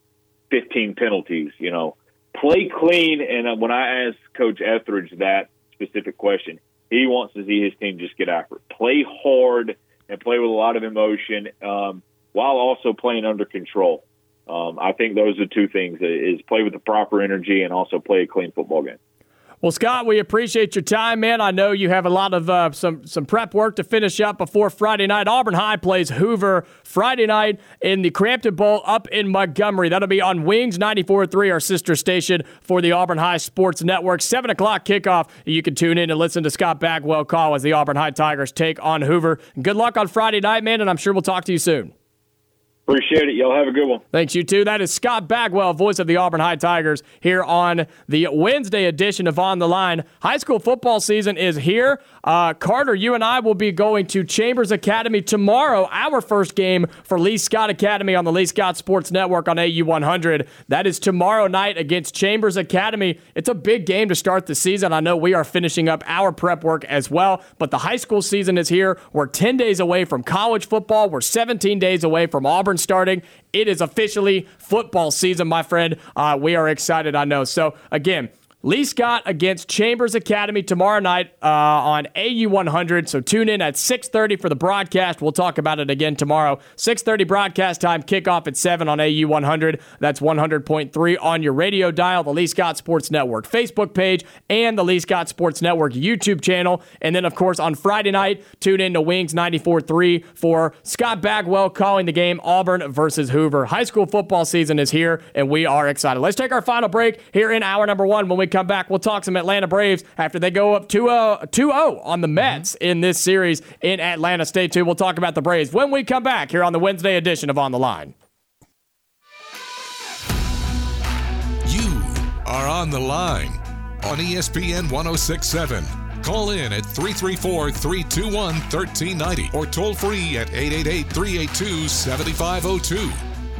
fifteen penalties. You know, play clean. And when I asked Coach Etheridge that specific question, he wants to see his team just get after it, play hard, and play with a lot of emotion. Um, while also playing under control. Um, I think those are two things, is play with the proper energy and also play a clean football game. Well, Scott, we appreciate your time, man. I know you have a lot of uh, some some prep work to finish up before Friday night. Auburn High plays Hoover Friday night in the Crampton Bowl up in Montgomery. That'll be on Wings ninety-four point three, our sister station for the Auburn High Sports Network. seven o'clock kickoff. You can tune in and listen to Scott Bagwell call as the Auburn High Tigers take on Hoover. Good luck on Friday night, man, and I'm sure we'll talk to you soon. Appreciate it. Y'all have a good one. Thanks, you too. That is Scott Bagwell, voice of the Auburn High Tigers, here on the Wednesday edition of On the Line. High school football season is here. Uh, Carter, you and I will be going to Chambers Academy tomorrow, our first game for Lee Scott Academy on the Lee Scott Sports Network on A U one hundred. That is tomorrow night against Chambers Academy. It's a big game to start the season. I know we are finishing up our prep work as well, but the high school season is here. We're ten days away from college football. We're seventeen days away from Auburn starting. It is officially football season, my friend. Uh, we are excited, I know. So, again, Lee Scott against Chambers Academy tomorrow night uh, on A U one hundred. So tune in at six thirty for the broadcast. We'll talk about it again tomorrow. six thirty broadcast time, kickoff at seven on A U one hundred. That's one hundred point three on your radio dial, the Lee Scott Sports Network Facebook page, and the Lee Scott Sports Network YouTube channel. And then, of course, on Friday night, tune in to Wings ninety-four point three for Scott Bagwell calling the game Auburn versus Hoover. High school football season is here, and we are excited. Let's take our final break here in hour number one. When we come back, we'll talk some Atlanta Braves after they go up two oh on the Mets in this series in Atlanta. Stay tuned. We'll talk about the Braves when we come back here on the Wednesday edition of On the Line. You are on the line on E S P N one oh six point seven. Call in at three three four, three two one, one three nine zero or toll free at eight eight eight, three eight two, seven five zero two.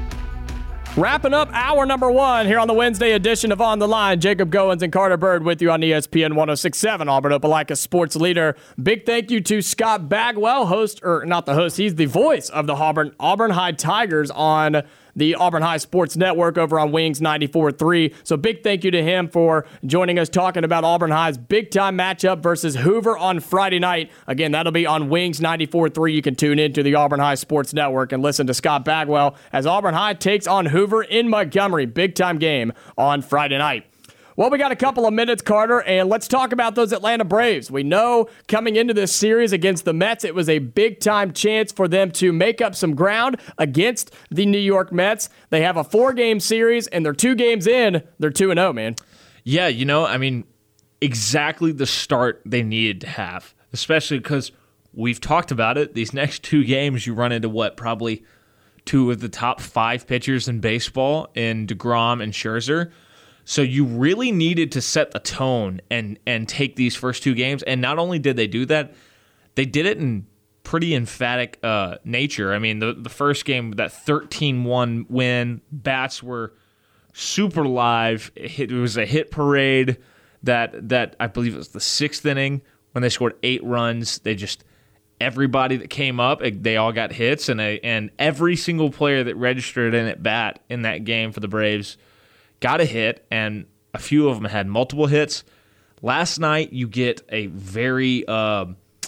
Wrapping up hour number one here on the Wednesday edition of On the Line. Jacob Goins and Carter Bird with you on E S P N one oh six point seven, Auburn Opelika Sports Leader. Big thank you to Scott Bagwell, host, or not the host, he's the voice of the Auburn, Auburn High Tigers on the Auburn High Sports Network over on Wings ninety-four point three. So big thank you to him for joining us talking about Auburn High's big-time matchup versus Hoover on Friday night. Again, that'll be on Wings ninety-four point three. You can tune in to the Auburn High Sports Network and listen to Scott Bagwell as Auburn High takes on Hoover in Montgomery. Big-time game on Friday night. Well, we got a couple of minutes, Carter, and let's talk about those Atlanta Braves. We know coming into this series against the Mets, it was a big-time chance for them to make up some ground against the New York Mets. They have a four-game series, and they're two games in. They're two and oh, man. Yeah, you know, I mean, exactly the start they needed to have, especially because we've talked about it. These next two games, you run into what, probably two of the top five pitchers in baseball in DeGrom and Scherzer. So you really needed to set the tone and and take these first two games. And not only did they do that, they did it in pretty emphatic uh, nature. I mean, the, the first game, that thirteen one win, bats were super live. It was a hit parade that, that I believe it was the sixth inning when they scored eight runs. They just, everybody that came up, they all got hits. And, a, and every single player that registered in at bat in that game for the Braves got a hit, and a few of them had multiple hits. Last night, you get a very uh,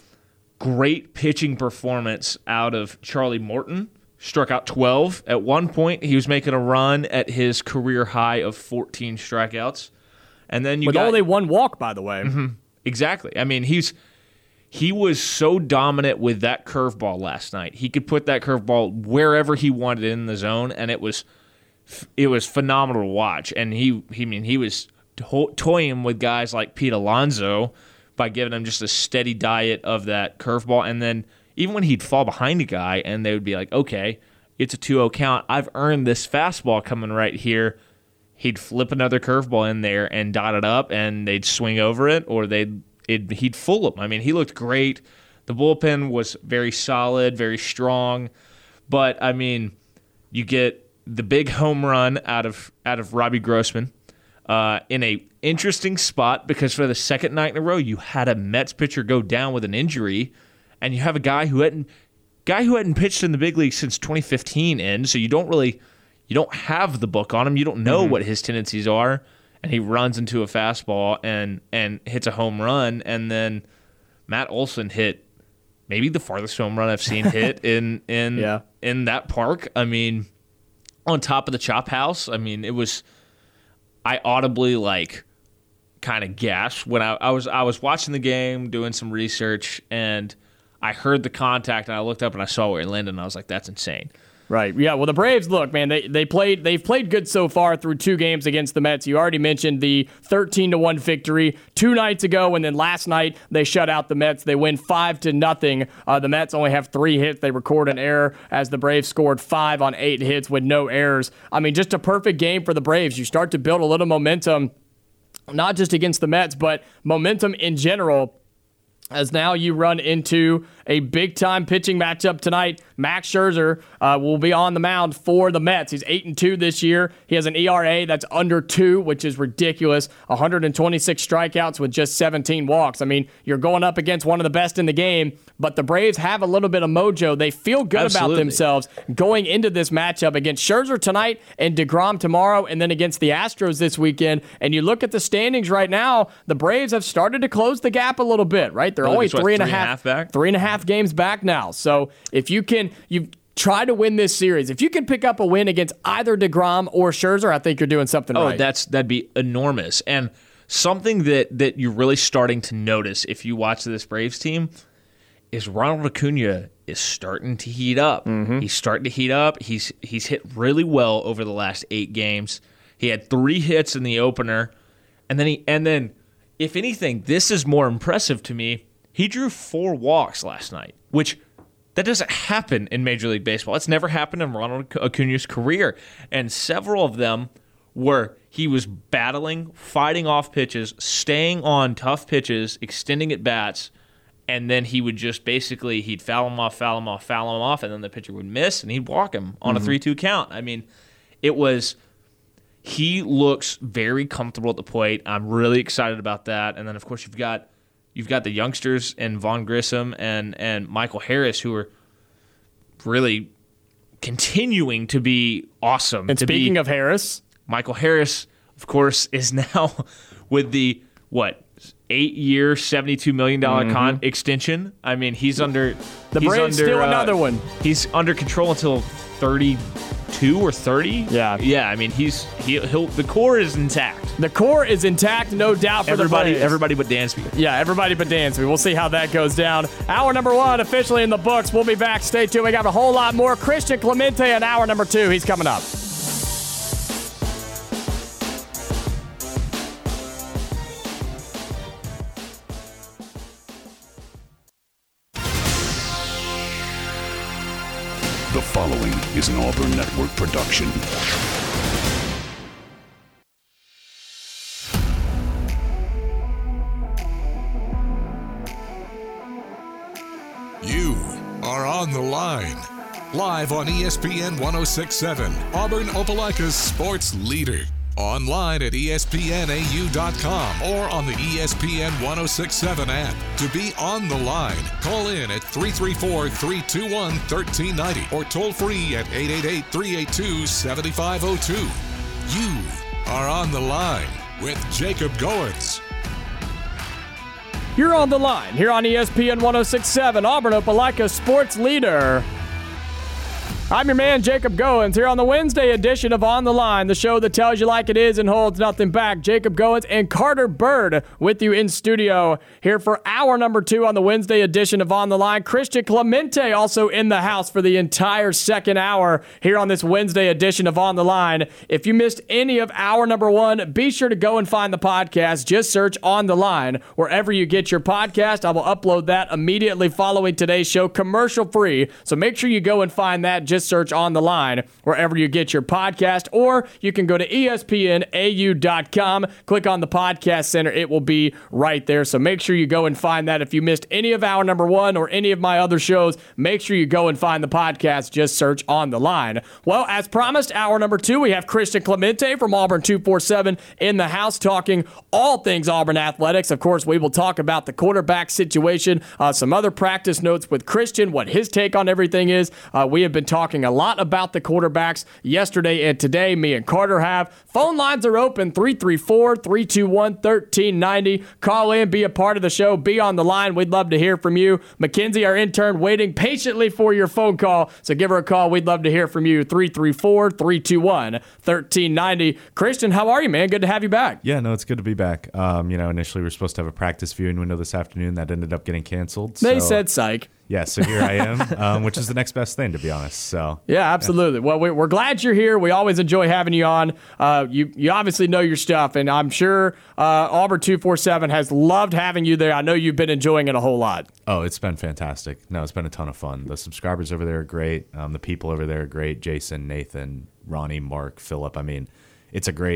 great pitching performance out of Charlie Morton. Struck out twelve. At one point, he was making a run at his career high of fourteen strikeouts. And then you With got, only one walk, by the way. Mm-hmm, exactly. I mean, he's he was so dominant with that curveball last night. He could put that curveball wherever he wanted in the zone, and it was It was phenomenal to watch, and he, he I mean, he was to- toying with guys like Pete Alonso by giving him just a steady diet of that curveball, and then even when he'd fall behind a guy, and they would be like, okay, it's a two oh count, I've earned this fastball coming right here, he'd flip another curveball in there and dot it up, and they'd swing over it, or they'd it, he'd fool them. I mean, he looked great. The bullpen was very solid, very strong, but, I mean, you get the big home run out of out of Robbie Grossman uh, in a interesting spot because for the second night in a row you had a Mets pitcher go down with an injury, and you have a guy who hadn't guy who hadn't pitched in the big league since twenty fifteen in, so you don't really you don't have the book on him. You don't know mm-hmm. what his tendencies are, and he runs into a fastball and and hits a home run, and then Matt Olson hit maybe the farthest home run I've seen hit in in yeah. in that park. I mean, on top of the chop house. I mean, it was, I audibly like kind of gasped when I, I was I was watching the game, doing some research, and I heard the contact, and I looked up and I saw where it landed, and I was like, that's insane. Right. Yeah. Well, the Braves, look, man, they they played they've played good so far through two games against the Mets. You already mentioned the thirteen to one victory two nights ago, and then last night they shut out the Mets. They win five to nothing. Uh, the Mets only have three hits. They record an error as the Braves scored five on eight hits with no errors. I mean, just a perfect game for the Braves. You start to build a little momentum, not just against the Mets, but momentum in general as now you run into a big-time pitching matchup tonight. Max Scherzer uh, will be on the mound for the Mets. He's eight and two this year. He has an E R A that's under two, which is ridiculous. one hundred twenty-six strikeouts with just seventeen walks. I mean, you're going up against one of the best in the game, but the Braves have a little bit of mojo. They feel good Absolutely. about themselves going into this matchup against Scherzer tonight and DeGrom tomorrow, and then against the Astros this weekend. And you look at the standings right now, the Braves have started to close the gap a little bit, right? They're Well, only it's what, three and a three and a half, half back? three and a half games back now. So if you can, you try to win this series. If you can pick up a win against either DeGrom or Scherzer, I think you're doing something Oh, right. that's that'd be enormous. And something that that you're really starting to notice if you watch this Braves team is Ronald Acuna is starting to heat up. Mm-hmm. He's starting to heat up. He's he's hit really well over the last eight games. He had three hits in the opener, and then he and then if anything, this is more impressive to me. He drew four walks last night, which that doesn't happen in Major League Baseball. It's never happened in Ronald Acuna's career. And several of them were he was battling, fighting off pitches, staying on tough pitches, extending at bats, and then he would just basically, he'd foul him off, foul him off, foul him off, and then the pitcher would miss, and he'd walk him on mm-hmm. a three two count. I mean, it was, he looks very comfortable at the plate. I'm really excited about that. And then, of course, you've got You've got the youngsters and Vaughn Grissom and, and Michael Harris who are really continuing to be awesome. And to speaking be, of Harris, Michael Harris, of course, is now with the, what, eight-year, seventy-two million dollars mm-hmm. con extension. I mean, he's under... The he's Braves under, steal uh, another one. He's under control until thirty-two or thirty. Yeah. Yeah, I mean, he's he, he'll the core is intact. The core is intact, no doubt for everybody, the Braves. Everybody but Dansby. Yeah, everybody but Dansby. We'll see how that goes down. Hour number one officially in the books. We'll be back. Stay tuned. We got a whole lot more. Christian Clemente in hour number two. He's coming up. The following is an Auburn Network production. You are on the line. Live on E S P N one oh six point seven, Auburn Opelika's sports leader. Online at E S P N A U dot com or on the E S P N one oh six point seven app. To be on the line, call in at three three four, three two one, one three nine zero or toll free at eight eight eight, three eight two, seven five zero two. You are on the line with Jacob Goins. You're on the line here on E S P N one oh six point seven, Auburn Opelika's sports leader. I'm your man, Jacob Goins, here on the Wednesday edition of On the Line, the show that tells you like it is and holds nothing back. Jacob Goins and Carter Bird with you in studio here for hour number two on the Wednesday edition of On the Line. Christian Clemente also in the house for the entire second hour here on this Wednesday edition of On the Line. If you missed any of hour number one, be sure to go and find the podcast. Just search On the Line wherever you get your podcast. I will upload that immediately following today's show, commercial free. So make sure you go and find that. Just search On the Line wherever you get your podcast, or you can go to E S P N A U dot com, click on the podcast center. It will be right there. So make sure you go and find that. If you missed any of our number one or any of my other shows, make sure you go and find the podcast. Just search On the Line. Well, as promised, hour number two, we have Christian Clemente from Auburn two forty-seven in the house talking all things Auburn athletics. Of course, we will talk about the quarterback situation, uh, some other practice notes with Christian, what his take on everything is. Uh, we have been talking a lot about the quarterbacks yesterday and today. Me and Carter have. Phone lines are open, three three four, three two one, one three nine zero. Call in, be a part of the show, be on the line. We'd love to hear from you. Mackenzie, our intern, waiting patiently for your phone call, so give her a call. We'd love to hear from you, three three four, three two one, one three nine zero. Christian, how are you, man? Good to have you back. Yeah, no, it's good to be back. Um, you know, initially we were supposed to have a practice viewing window this afternoon. That ended up getting canceled. They so. said psych. Yeah, so here I am, um, which is the next best thing, to be honest. So yeah, absolutely. Well, we're glad you're here. We always enjoy having you on. Uh, you you obviously know your stuff, and I'm sure uh, Auburn two forty-seven has loved having you there. I know you've been enjoying it a whole lot. Oh, it's been fantastic. No, it's been a ton of fun. The subscribers over there are great. Um, the people over there are great. Jason, Nathan, Ronnie, Mark, Philip. I mean, it's a great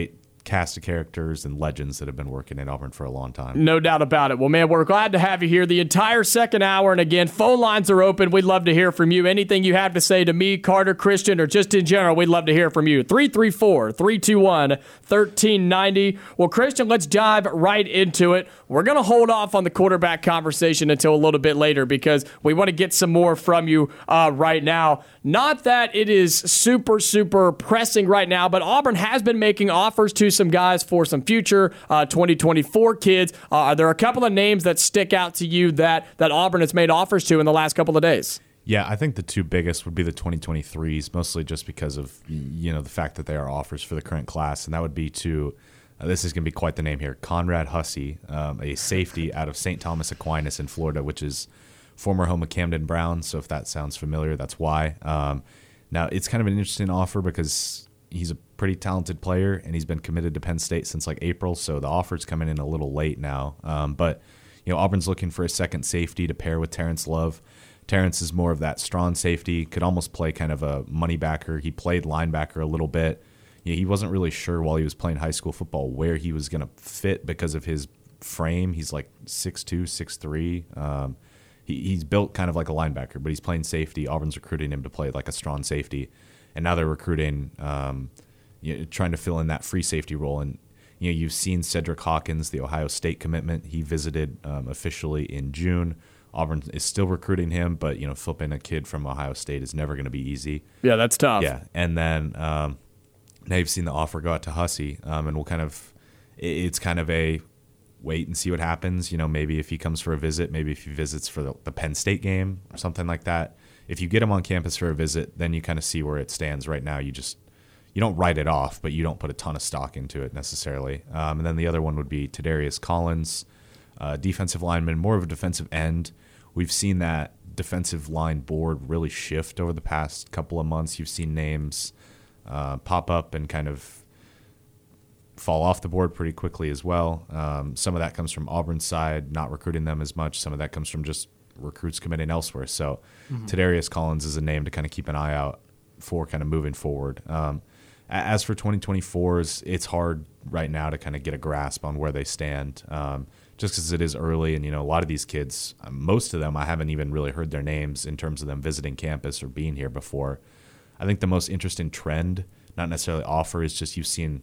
cast of characters and legends that have been working at Auburn for a long time. No doubt about it. Well, man, we're glad to have you here the entire second hour. And again, phone lines are open. We'd love to hear from you. Anything you have to say to me, Carter, Christian, or just in general, we'd love to hear from you. three three four, three two one, one three nine zero. Well, Christian, let's dive right into it. We're going to hold off on the quarterback conversation until a little bit later because we want to get some more from you uh, right now. Not that it is super, super pressing right now, but Auburn has been making offers to some guys for some future uh, twenty twenty-four kids. Uh, are there a couple of names that stick out to you that, that Auburn has made offers to in the last couple of days? Yeah, I think the two biggest would be the twenty twenty-threes, mostly just because of, you know, the fact that they are offers for the current class, and that would be to, uh, this is going to be quite the name here, Conrad Hussey, um, a safety out of Saint Thomas Aquinas in Florida, which is former home of Camden Brown, so if that sounds familiar, that's why. Um, now, it's kind of an interesting offer because he's a pretty talented player, and he's been committed to Penn State since like April, so the offer's coming in a little late now. Um, but, you know, Auburn's looking for a second safety to pair with Terrence Love. Terrence is more of that strong safety, could almost play kind of a money backer. He played linebacker a little bit. You know, he wasn't really sure while he was playing high school football where he was going to fit because of his frame. He's like six two, six three. Um, he, he's built kind of like a linebacker, but he's playing safety. Auburn's recruiting him to play like a strong safety. And now they're recruiting, um, you know, trying to fill in that free safety role. And, you know, you've seen Cedric Hawkins, the Ohio State commitment. He visited um, officially in June. Auburn is still recruiting him, but, you know, flipping a kid from Ohio State is never going to be easy. Yeah, that's tough. Yeah, and then um, now you've seen the offer go out to Hussey, um, and we'll kind of – it's kind of a wait and see what happens. You know, maybe if he comes for a visit, maybe if he visits for the, the Penn State game or something like that. If you get him on campus for a visit, then you kind of see where it stands right now. You just – you don't write it off, but you don't put a ton of stock into it necessarily. Um, and then the other one would be Tadarius Collins, uh, defensive lineman, more of a defensive end. We've seen that defensive line board really shift over the past couple of months. You've seen names uh, pop up and kind of fall off the board pretty quickly as well. Um, some of that comes from Auburn's side, not recruiting them as much. Some of that comes from just recruits committing elsewhere. So mm-hmm. Tadarius Collins is a name to kind of keep an eye out for kind of moving forward. Um, as for twenty twenty-fours, it's hard right now to kind of get a grasp on where they stand. Um, just because it is early, and, you know, a lot of these kids, most of them, I haven't even really heard their names in terms of them visiting campus or being here before. I think the most interesting trend, not necessarily offer, is just you've seen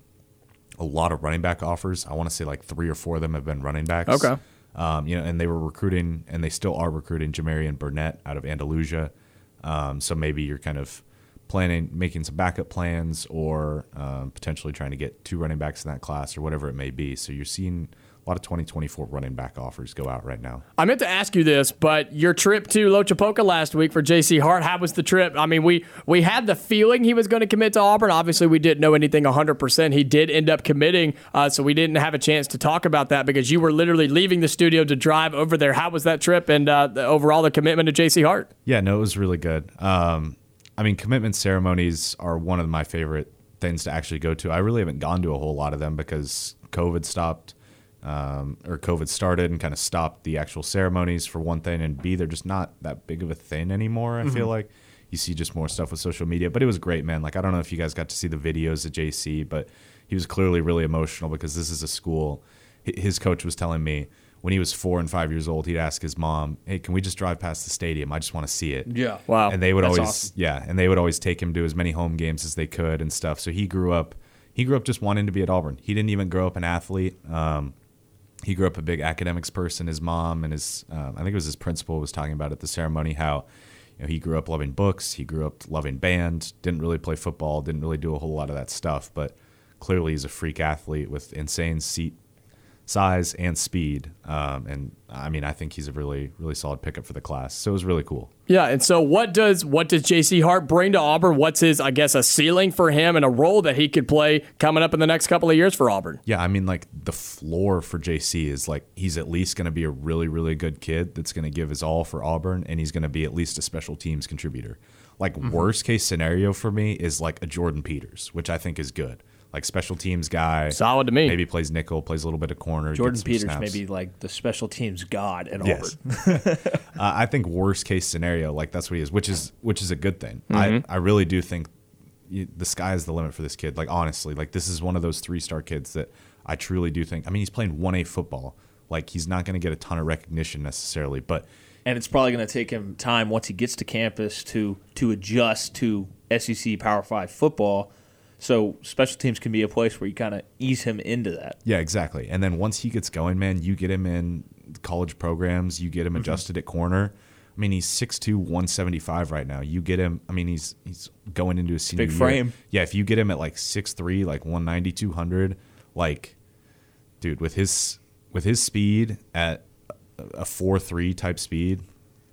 a lot of running back offers. I want to say like three or four of them have been running backs. Okay. Um, you know, and they were recruiting, and they still are recruiting Jamarian Burnett out of Andalusia. Um, so maybe you're kind of planning, making some backup plans, or um, potentially trying to get two running backs in that class or whatever it may be. So you're seeing a lot of twenty twenty-four running back offers go out right now. I meant to ask you this, but your trip to Lochapoka last week for J C Hart, how was the trip? I mean, we we had the feeling he was going to commit to Auburn. Obviously, we didn't know anything one hundred percent. He did end up committing, uh, so we didn't have a chance to talk about that because you were literally leaving the studio to drive over there. How was that trip and uh, the, overall the commitment to J C Hart? Yeah, no, it was really good. Um, I mean, commitment ceremonies are one of my favorite things to actually go to. I really haven't gone to a whole lot of them because COVID stopped. Um, or COVID started and kind of stopped the actual ceremonies for one thing, and B, they're just not that big of a thing anymore. I mm-hmm. feel like you see just more stuff with social media, but it was great, man. Like, I don't know if you guys got to see the videos of J C, but he was clearly really emotional because this is a school. His coach was telling me when he was four and five years old, he'd ask his mom, "Hey, can we just drive past the stadium? I just want to see it." Yeah. Wow. And they would That's always, awesome. yeah, and they would always take him to as many home games as they could and stuff. So he grew up, he grew up just wanting to be at Auburn. He didn't even grow up an athlete. Um, He grew up a big academics person. His mom and his, um, I think it was his principal, was talking about at the ceremony how, you know, he grew up loving books. He grew up loving band. Didn't really play football. Didn't really do a whole lot of that stuff. But clearly, he's a freak athlete with insane seat size and speed. Um, and I mean, I think he's a really, really solid pickup for the class. So it was really cool. Yeah, and so what does what does J C Hart bring to Auburn? What's his, I guess, a ceiling for him and a role that he could play coming up in the next couple of years for Auburn? Yeah, I mean, like, the floor for J C is, like, he's at least going to be a really, really good kid that's going to give his all for Auburn, and he's going to be at least a special teams contributor. Like, mm-hmm. worst case scenario for me is, like, a Jordan Peters, which I think is good. Like, special teams guy. Solid to me. Maybe plays nickel, plays a little bit of corner. Jordan Peters snaps. may be like the special teams god at yes. Auburn. uh, I think worst case scenario, like, that's what he is, which is which is a good thing. Mm-hmm. I, I really do think you, the sky is the limit for this kid. Like, honestly, like this is one of those three-star kids that I truly do think. I mean, he's playing one A football. Like, he's not going to get a ton of recognition necessarily, but and it's probably going to take him time once he gets to campus to to adjust to S E C Power Five football. So special teams can be a place where you kind of ease him into that. Yeah, exactly. And then once he gets going, man, you get him in college programs, you get him mm-hmm. adjusted at corner. I mean, he's six two, one seventy-five right now. You get him, I mean, he's he's going into a senior Big year. frame. Yeah, if you get him at like six three, like one ninety, two hundred, like, dude, with his with his speed at a four three type speed,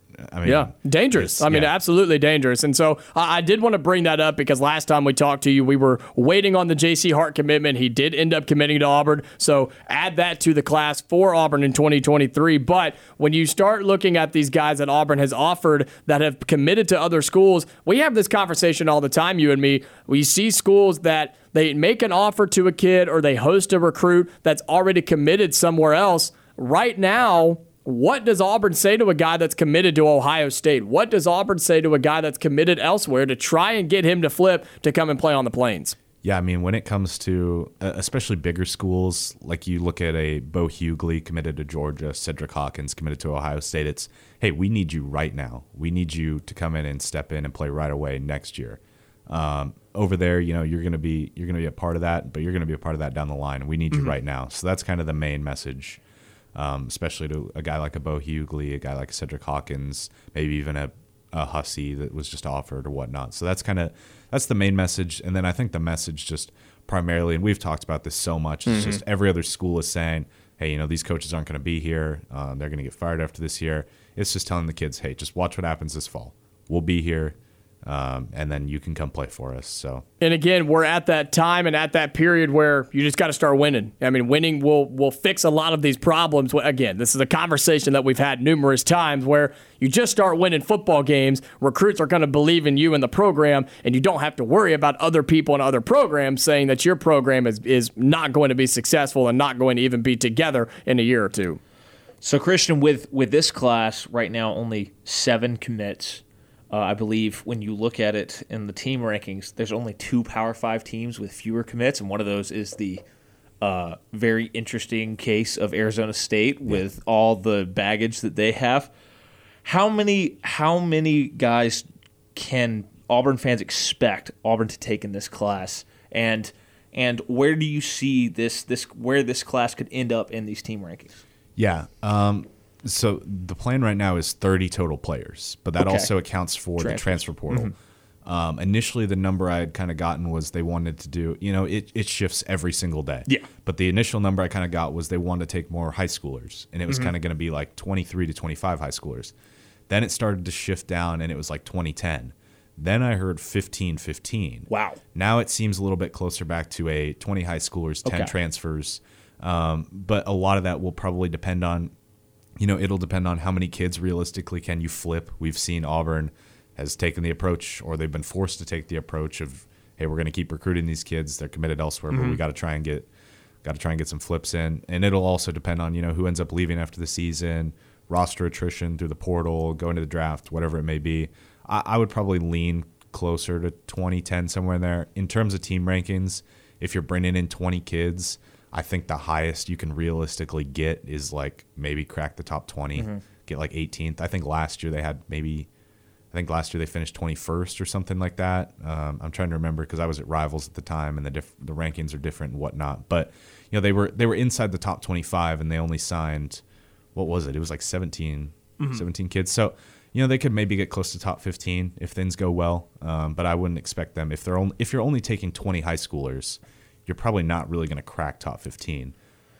I mean, yeah, dangerous. I mean, yeah. absolutely dangerous. And so I, I did want to bring that up because last time we talked to you, we were waiting on the J C Hart commitment. He did end up committing to Auburn. So add that to the class for Auburn in twenty twenty-three. But when you start looking at these guys that Auburn has offered that have committed to other schools, we have this conversation all the time, you and me. We see schools that they make an offer to a kid or they host a recruit that's already committed somewhere else. Right now, what does Auburn say to a guy that's committed to Ohio State? What does Auburn say to a guy that's committed elsewhere to try and get him to flip to come and play on the Plains? Yeah, I mean, when it comes to uh, especially bigger schools, like you look at a Bo Hughley committed to Georgia, Cedric Hawkins committed to Ohio State, it's, hey, we need you right now. We need you to come in and step in and play right away next year. Um, over there, you know, you're going to be you're going to be a part of that, but you're going to be a part of that down the line. We need you mm-hmm. right now. So that's kind of the main message. Um, especially to a guy like a Bo Hughley, a guy like Cedric Hawkins, maybe even a, a Hussey that was just offered or whatnot. So that's kind of that's the main message. And then I think the message just primarily, and we've talked about this so much, it's mm-hmm. just every other school is saying, hey, you know, these coaches aren't going to be here. Um, they're going to get fired after this year. It's just telling the kids, hey, just watch what happens this fall. We'll be here. Um, and then you can come play for us. So, and again, we're at that time and at that period where you just got to start winning. I mean, winning will will fix a lot of these problems. Again, this is a conversation that we've had numerous times where you just start winning football games. Recruits are going to believe in you and the program, and you don't have to worry about other people and other programs saying that your program is is not going to be successful and not going to even be together in a year or two. So, Christian, with with this class right now, only seven commits. Uh, I believe when you look at it in the team rankings, there's only two Power Five teams with fewer commits, and one of those is the uh, very interesting case of Arizona State with yeah. all the baggage that they have. How many how many guys can Auburn fans expect Auburn to take in this class, and and where do you see this this where this class could end up in these team rankings? Yeah. Um, So the plan right now is thirty total players, but that okay. also accounts for Transfers. the transfer portal. Mm-hmm. Um, initially, the number I had kind of gotten was they wanted to do, you know, it, it shifts every single day. Yeah. But the initial number I kind of got was they wanted to take more high schoolers, and it was mm-hmm. kind of going to be like twenty-three to twenty-five high schoolers. Then it started to shift down, and it was like twenty ten. Then I heard fifteen fifteen. Wow. Now it seems a little bit closer back to a twenty high schoolers, ten okay. transfers. Um, but a lot of that will probably depend on, you know, it'll depend on how many kids realistically can you flip. We've seen Auburn has taken the approach, or they've been forced to take the approach of, hey, we're going to keep recruiting these kids. They're committed elsewhere, mm-hmm. but we got to try and get got to try and get some flips in. And it'll also depend on, you know, who ends up leaving after the season, roster attrition through the portal, going to the draft, whatever it may be. I, I would probably lean closer to twenty ten, somewhere in there. In terms of team rankings, if you're bringing in twenty kids, I think the highest you can realistically get is like maybe crack the top twenty, mm-hmm. get like eighteenth. I think last year they had maybe, I think last year they finished twenty-first or something like that. Um, I'm trying to remember because I was at Rivals at the time, and the diff- the rankings are different and whatnot. But you know, they were they were inside the top twenty-five, and they only signed, what was it? It was like seventeen, mm-hmm. seventeen kids. So you know, they could maybe get close to top fifteen if things go well. Um, but I wouldn't expect them if they're only, if you're only taking twenty high schoolers, you're probably not really going to crack top fifteen.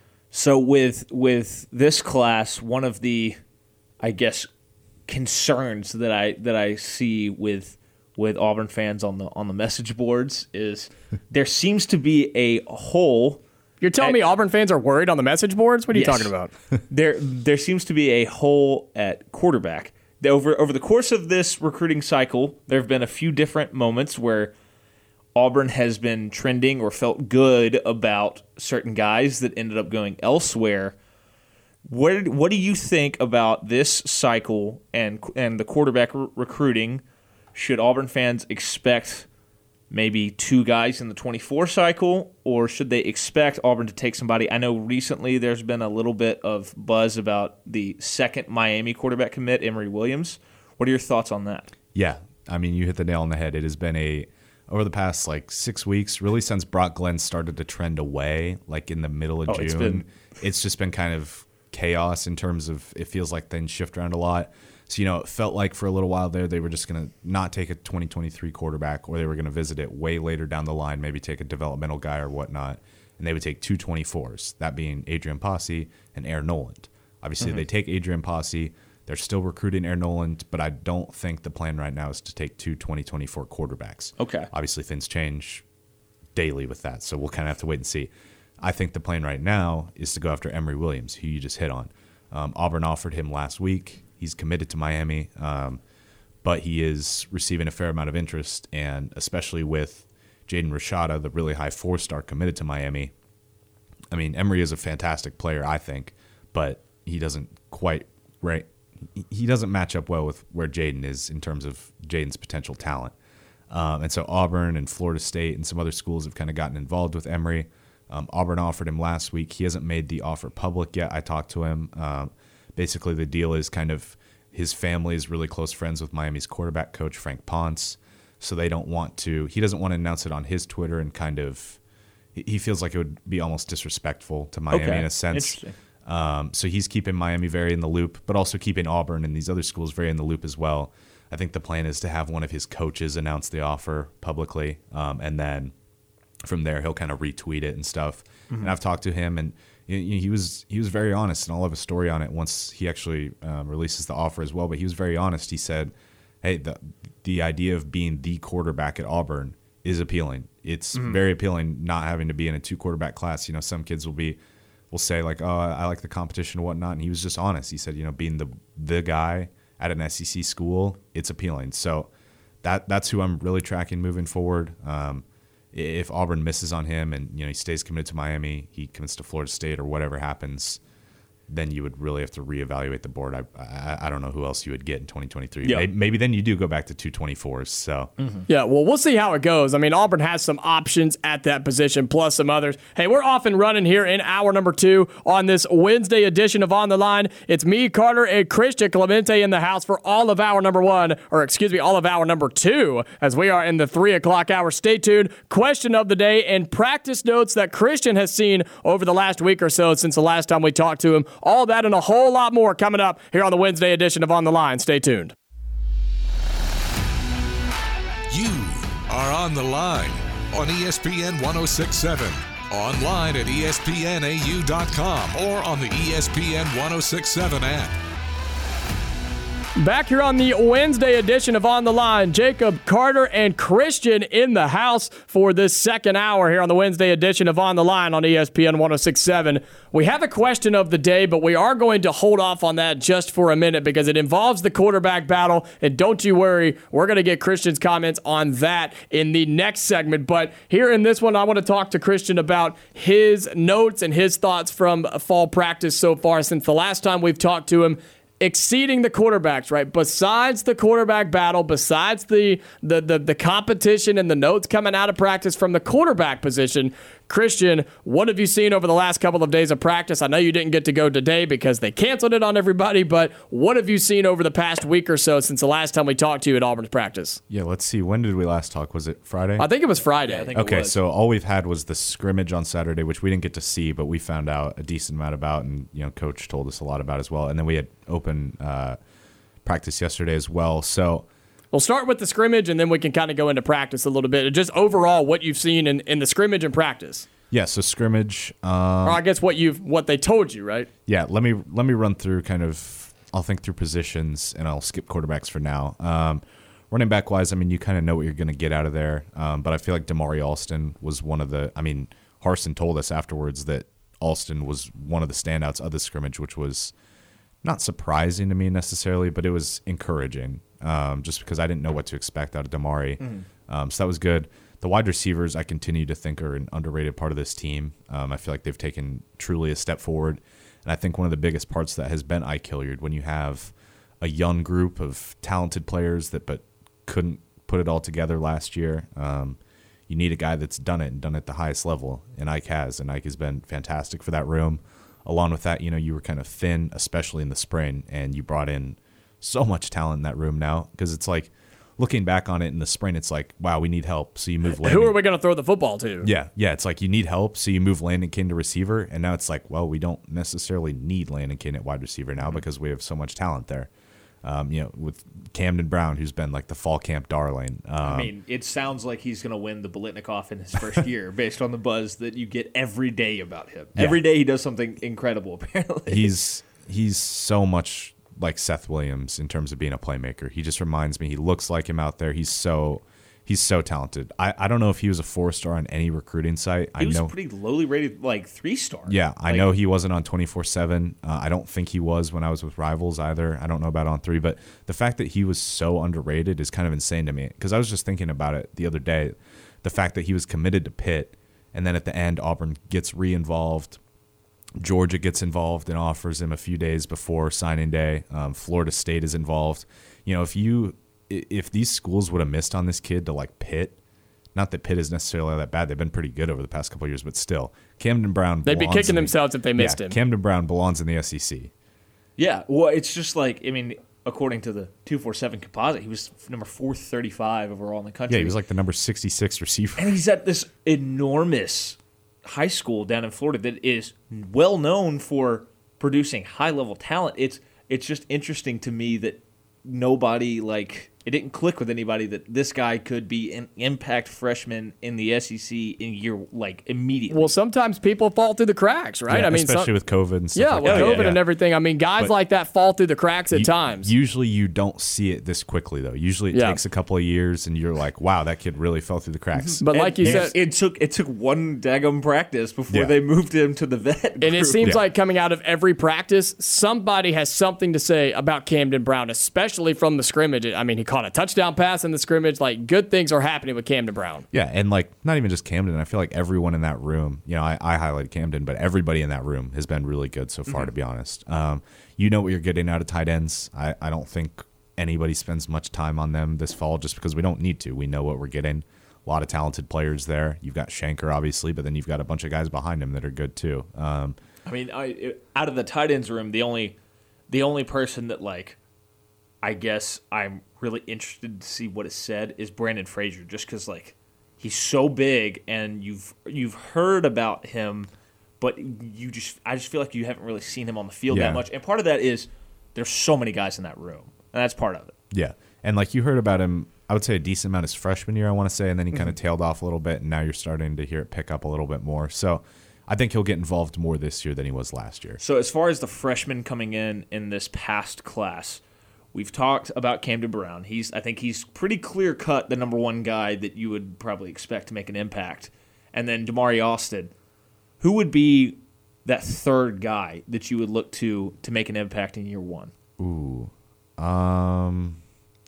So with with this class, one of the, I guess, concerns that I that I see with with Auburn fans on the on the message boards is there seems to be a hole. You're telling at, me Auburn fans are worried on the message boards? What are you yes. talking about? there there seems to be a hole at quarterback. Over over the course of this recruiting cycle, there have been a few different moments where Auburn has been trending or felt good about certain guys that ended up going elsewhere. What what do you think about this cycle and and the quarterback re- recruiting? Should Auburn fans expect maybe two guys in the twenty-four cycle, or should they expect Auburn to take somebody? I know recently there's been a little bit of buzz about the second Miami quarterback commit, Emory Williams. What are your thoughts on that? Yeah, I mean, you hit the nail on the head. It has been a, over the past like six weeks, really since Brock Glenn started to trend away, like in the middle of Oh, June, it's been- it's just been kind of chaos in terms of it feels like things shift around a lot. So, you know, it felt like for a little while there they were just going to not take a twenty twenty-three quarterback, or they were going to visit it way later down the line, maybe take a developmental guy or whatnot, and they would take two twenty-fours, that being Adrian Posse and Aaron Noland. Obviously, Mm-hmm. they take Adrian Posse. They're still recruiting Aaron Noland, but I don't think the plan right now is to take two twenty twenty-four quarterbacks. Okay. Obviously, things change daily with that, so we'll kind of have to wait and see. I think the plan right now is to go after Emory Williams, who you just hit on. Um, Auburn offered him last week. He's committed to Miami, um, but he is receiving a fair amount of interest, and especially with Jaden Rashada, the really high four-star committed to Miami. I mean, Emory is a fantastic player, I think, but he doesn't quite right. He doesn't match up well with where Jaden is in terms of Jaden's potential talent. Um, and so Auburn and Florida State and some other schools have kind of gotten involved with Emory. Um, Auburn offered him last week. He hasn't made the offer public yet. I talked to him. Um, basically, the deal is kind of his family is really close friends with Miami's quarterback coach, Frank Ponce. So they don't want to – he doesn't want to announce it on his Twitter and kind of – he feels like it would be almost disrespectful to Miami Okay. in a sense. Interesting. Um, so he's keeping Miami very in the loop, but also keeping Auburn and these other schools very in the loop as well. I think the plan is to have one of his coaches announce the offer publicly, um, and then from there he'll kind of retweet it and stuff. Mm-hmm. And I've talked to him, and he, he was he was very honest, and I'll have a story on it once he actually um, releases the offer as well. But he was very honest. He said, "Hey, the the idea of being the quarterback at Auburn is appealing. It's mm-hmm. very appealing not having to be in a two quarterback class. You know, some kids will be." will say like, oh, I like the competition and whatnot. And he was just honest. He said, you know, being the the guy at an S E C school, it's appealing. So that that's who I'm really tracking moving forward. Um, if Auburn misses on him and, you know, he stays committed to Miami, he commits to Florida State or whatever happens, then you would really have to reevaluate the board. I I, I don't know who else you would get in twenty twenty-three. Yeah. Maybe, maybe then you do go back to two twenty-fours. So mm-hmm. Yeah, well, we'll see how it goes. I mean, Auburn has some options at that position, plus some others. Hey, we're off and running here in hour number two on this Wednesday edition of On the Line. It's me, Carter, and Christian Clemente in the house for all of hour number one, or excuse me, all of hour number two, as we are in the three o'clock hour. Stay tuned. Question of the day and practice notes that Christian has seen over the last week or so since the last time we talked to him. All that and a whole lot more coming up here on the Wednesday edition of On the Line. Stay tuned. You are on the line on E S P N one oh six point seven, online at E S P N A U dot com, or on the E S P N one oh six point seven app. Back here on the Wednesday edition of On the Line, Jacob, Carter, and Christian in the house for this second hour here on the Wednesday edition of On the Line on E S P N one oh six point seven. We have a question of the day, but we are going to hold off on that just for a minute because it involves the quarterback battle. And don't you worry, we're going to get Christian's comments on that in the next segment. But here in this one, I want to talk to Christian about his notes and his thoughts from fall practice so far since the last time we've talked to him. Exceeding the quarterbacks, right? Besides the quarterback battle, besides the, the the the competition and the notes coming out of practice from the quarterback position, Christian, what have you seen over the last couple of days of practice? I know you didn't get to go today because they canceled it on everybody, but what have you seen over the past week or so since the last time we talked to you at Auburn's practice? yeah, let's see. When did we last talk? Was it Friday? I think it was Friday. I think it Okay, was. so all we've had was the scrimmage on Saturday, which we didn't get to see, but we found out a decent amount about, and you know, Coach told us a lot about as well. And then we had open uh, practice yesterday as well. So We'll start with the scrimmage, and then we can kind of go into practice a little bit. Just overall, what you've seen in, in the scrimmage and practice. yeah, so scrimmage. Um, Or I guess what you've what they told you, right? yeah, let me let me run through kind of. I'll think through positions, and I'll skip quarterbacks for now. Um, running back wise, I mean, you kind of know what you're going to get out of there. Um, but I feel like Damari Alston was one of the. I mean, Harsin told us afterwards that Alston was one of the standouts of the scrimmage, which was not surprising to me necessarily, but it was encouraging. Um, just because I didn't know what to expect out of Damari. Mm. Um, so that was good. The wide receivers, I continue to think are an underrated part of this team. Um, I feel like they've taken truly a step forward. And I think one of the biggest parts of that has been Ike Hilliard. When you have a young group of talented players that but couldn't put it all together last year, um, you need a guy that's done it and done it at the highest level, and Ike has, and Ike has been fantastic for that room. Along with that, you know, you were kind of thin, especially in the spring, and you brought in so much talent in that room now, because it's like, looking back on it in the spring, it's like, wow, we need help. So you move Landon. Who are we going to throw the football to? Yeah, yeah. It's like you need help, so you move Landon King to receiver, and now it's like, well, we don't necessarily need Landon King at wide receiver now because we have so much talent there. Um, you know, with Camden Brown, who's been like the fall camp darling. Um, I mean, it sounds like he's going to win the Biletnikoff in his first year based on the buzz that you get every day about him. Yeah. Every day he does something incredible, apparently. He's he's so much like Seth Williams in terms of being a playmaker. He just reminds me. He looks like him out there. He's so he's so talented. I, I don't know if he was a four star on any recruiting site. He I was know pretty lowly rated, like three star. Yeah, I like, know he wasn't on twenty-four seven. Uh, I don't think he was when I was with Rivals either. I don't know about on three, but the fact that he was so underrated is kind of insane to me, because I was just thinking about it the other day. The fact that he was committed to Pitt, and then at the end Auburn gets re-involved. Georgia gets involved and offers him a few days before signing day. Um, Florida State is involved. You know, if you if these schools would have missed on this kid to like Pitt, not that Pitt is necessarily that bad. They've been pretty good over the past couple of years, but still, Camden Brown. They'd be kicking the, themselves if they missed yeah, him. Camden Brown belongs in the S E C. Yeah, well, it's just like, I mean, according to the two forty-seven composite, he was number four thirty-five overall in the country. Yeah, he was like the number sixty-six receiver. And he's at this enormous high school down in Florida that is well known for producing high level talent. It's it's just interesting to me that nobody, like, it didn't click with anybody that this guy could be an impact freshman in the S E C in year, like, immediately. Well, sometimes people fall through the cracks, right? Yeah, I mean, especially some, with COVID and stuff yeah, like with that. COVID Yeah. and everything. I mean, guys But like that fall through the cracks at You- times. Usually you don't see it this quickly, though. Usually it Yeah. takes a couple of years, and you're like, wow, that kid really fell through the cracks. but like you And said, it took it took one daggum practice before Yeah. they moved him to the vet and it group. seems Yeah. like coming out of every practice, somebody has something to say about Camden Brown, especially from the scrimmage. I mean, he caught a touchdown pass in the scrimmage. Like, good things are happening with Camden Brown. Yeah, and like not even just Camden. I feel like everyone in that room, you know, I, I highlighted Camden, but everybody in that room has been really good so far, to be honest. Um, you know what you're getting out of tight ends. I, I don't think anybody spends much time on them this fall just because we don't need to. We know what we're getting. A lot of talented players there. You've got Shanker, obviously, but then you've got a bunch of guys behind him that are good too. Um, I mean, I, it- out of the tight ends room, the only the only person that, like, I guess I'm really interested to see what is said is Brandon Frazier, just because, like, he's so big and you've you've heard about him, but you just I just feel like you haven't really seen him on the field Yeah. that much. And part of that is there's so many guys in that room, and that's part of it. Yeah. And like you heard about him, I would say a decent amount his freshman year, I want to say, and then he kind of tailed off a little bit, and now you're starting to hear it pick up a little bit more. So I think he'll get involved more this year than he was last year. So as far as the freshmen coming in in this past class, we've talked about Camden Brown. He's I think he's pretty clear cut the number one guy that you would probably expect to make an impact. And then Damari Austin. Who would be that third guy that you would look to to make an impact in year one? Ooh. Um,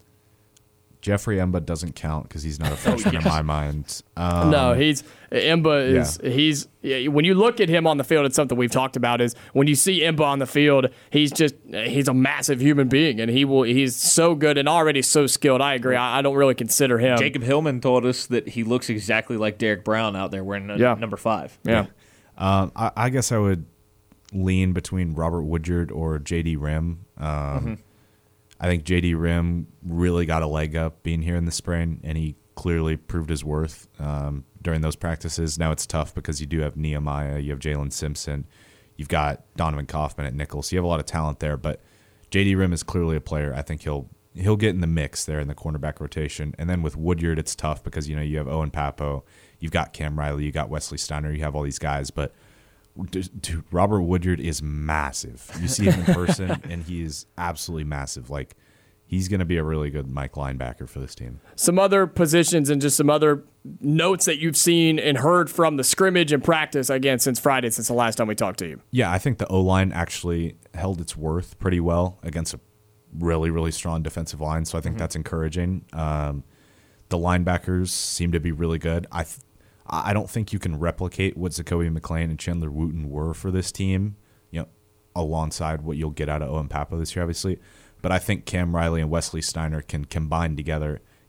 Jeffrey Emba doesn't count because he's not a freshman in my mind. Um, No, he's Imba is yeah. he's yeah, when you look at him on the field, it's something we've talked about. Is when you see Imba on the field, he's just he's a massive human being, and he will he's so good and already so skilled. I agree. I, I don't really consider him. Jacob Hillman told us that he looks exactly like Derek Brown out there wearing Yeah. number five. Yeah. Um, I, I guess I would lean between Robert Woodyard or J D Rim. Um, Mm-hmm. I think J D Rim really got a leg up being here in the spring, and he clearly proved his worth um, during those practices. Now it's tough because you do have Nehemiah, you have Jalen Simpson, you've got Donovan Kaufman at nickel, so you have a lot of talent there. But J D Rim is clearly a player. I think he'll he'll get in the mix there in the cornerback rotation. And then with Woodyard, it's tough because you know you have Owen Papo, you've got Cam Riley, you got Wesley Steiner, you have all these guys, but. Dude, Robert Woodyard is massive. You see him in person, and he is absolutely massive. Like, he's going to be a really good Mike linebacker for this team. Some other positions and just some other notes that you've seen and heard from the scrimmage and practice again since Friday, since the last time we talked to you. Yeah, I think the O-line actually held its worth pretty well against a really, really strong defensive line, so I think mm-hmm. that's encouraging. Um, the linebackers seem to be really good. I th- I don't think you can replicate what Zakoby McClain and Chandler Wooten were for this team, you know, alongside what you'll get out of Owen Papo this year, obviously. But I think Cam Riley and Wesley Steiner can combine together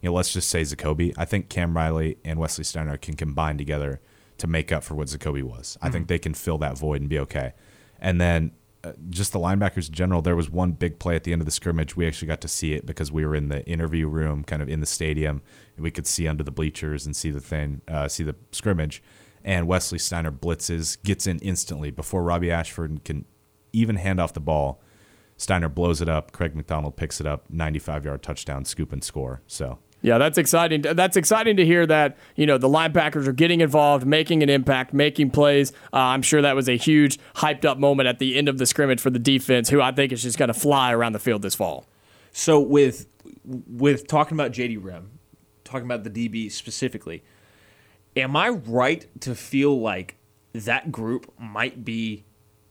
you know, let's just say Zacoby. I think Cam Riley and Wesley Steiner can combine together to make up for what Zacoby was. I mm-hmm. think they can fill that void and be okay. And then uh, just the linebackers in general, there was one big play at the end of the scrimmage. We actually got to see it because we were in the interview room, kind of in the stadium, and we could see under the bleachers and see the thing, uh, see the scrimmage. And Wesley Steiner blitzes, gets in instantly before Robbie Ashford can even hand off the ball. Steiner blows it up. Craig McDonald picks it up, ninety-five-yard touchdown, scoop and score. So. Yeah, that's exciting. That's exciting to hear that, you know, the linebackers are getting involved, making an impact, making plays. Uh, I'm sure that was a huge hyped up moment at the end of the scrimmage for the defense, who I think is just going to fly around the field this fall. So with with talking about J D Rim, talking about the D B specifically, am I right to feel like that group might be,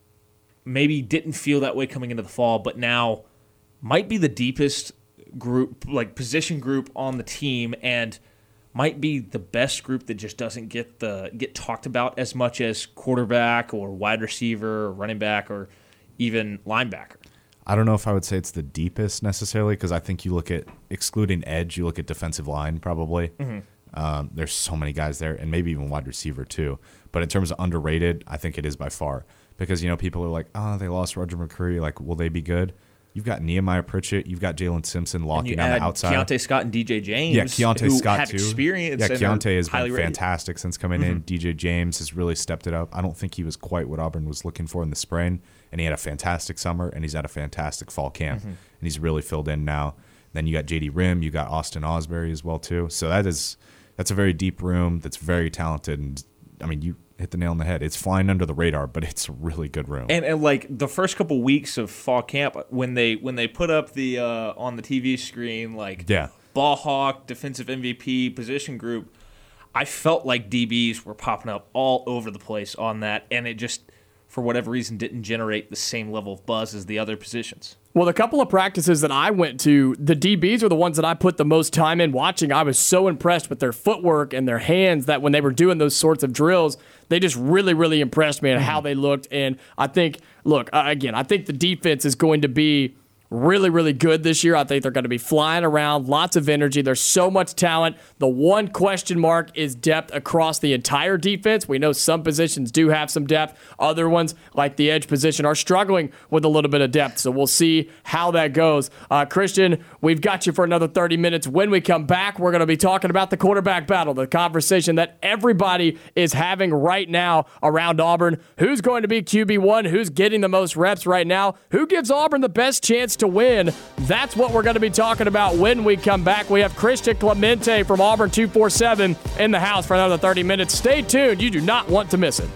maybe didn't feel that way coming into the fall, but now might be the deepest group, like position group on the team, and might be the best group that just doesn't get the get talked about as much as quarterback or wide receiver or running back or even linebacker? I don't know if I would say it's the deepest necessarily, because I think you look at, excluding edge, you look at defensive line probably. Mm-hmm. Um, there's so many guys there, and maybe even wide receiver too. But in terms of underrated, I think it is by far, because, you know, people are like, oh, they lost Roger McCreary. Like, will they be good? You've got Nehemiah Pritchett. You've got Jalen Simpson locking on the outside. Keontae Scott and D J James. Yeah, Keontae who Scott had too. Experience. Yeah, Keontae has been rated. fantastic since coming mm-hmm. in. D J James has really stepped it up. I don't think he was quite what Auburn was looking for in the spring, and he had a fantastic summer, and he's had a fantastic fall camp, mm-hmm. and he's really filled in now. Then you got J D Rim. You got Austin Osbury as well too. So that is that's a very deep room. That's very talented, and I mean, you hit the nail on the head. It's flying under the radar, but it's a really good room. And, and like the first couple weeks of fall camp, when they when they put up the uh, on the T V screen, like yeah. ball hawk, defensive M V P, position group, I felt like D Bs were popping up all over the place on that, and it just, for whatever reason, didn't generate the same level of buzz as the other positions. Well, the couple of practices that I went to, the D Bs were the ones that I put the most time in watching. I was so impressed with their footwork and their hands that when they were doing those sorts of drills, they just really, really impressed me at how they looked. And I think, look, again, I think the defense is going to be really, really good this year. I think they're going to be flying around, lots of energy. There's so much talent. The one question mark is depth across the entire defense. We know some positions do have some depth. Other ones, like the edge position, are struggling with a little bit of depth. So we'll see how that goes. Uh, Christian, we've got you for another thirty minutes. When we come back, we're going to be talking about the quarterback battle, the conversation that everybody is having right now around Auburn. Who's going to be Q B one? Who's getting the most reps right now? Who gives Auburn the best chance to win? That's what we're going to be talking about when we come back. We have Christian Clemente from Auburn two forty-seven in the house for another thirty minutes. Stay tuned. You do not want to miss it.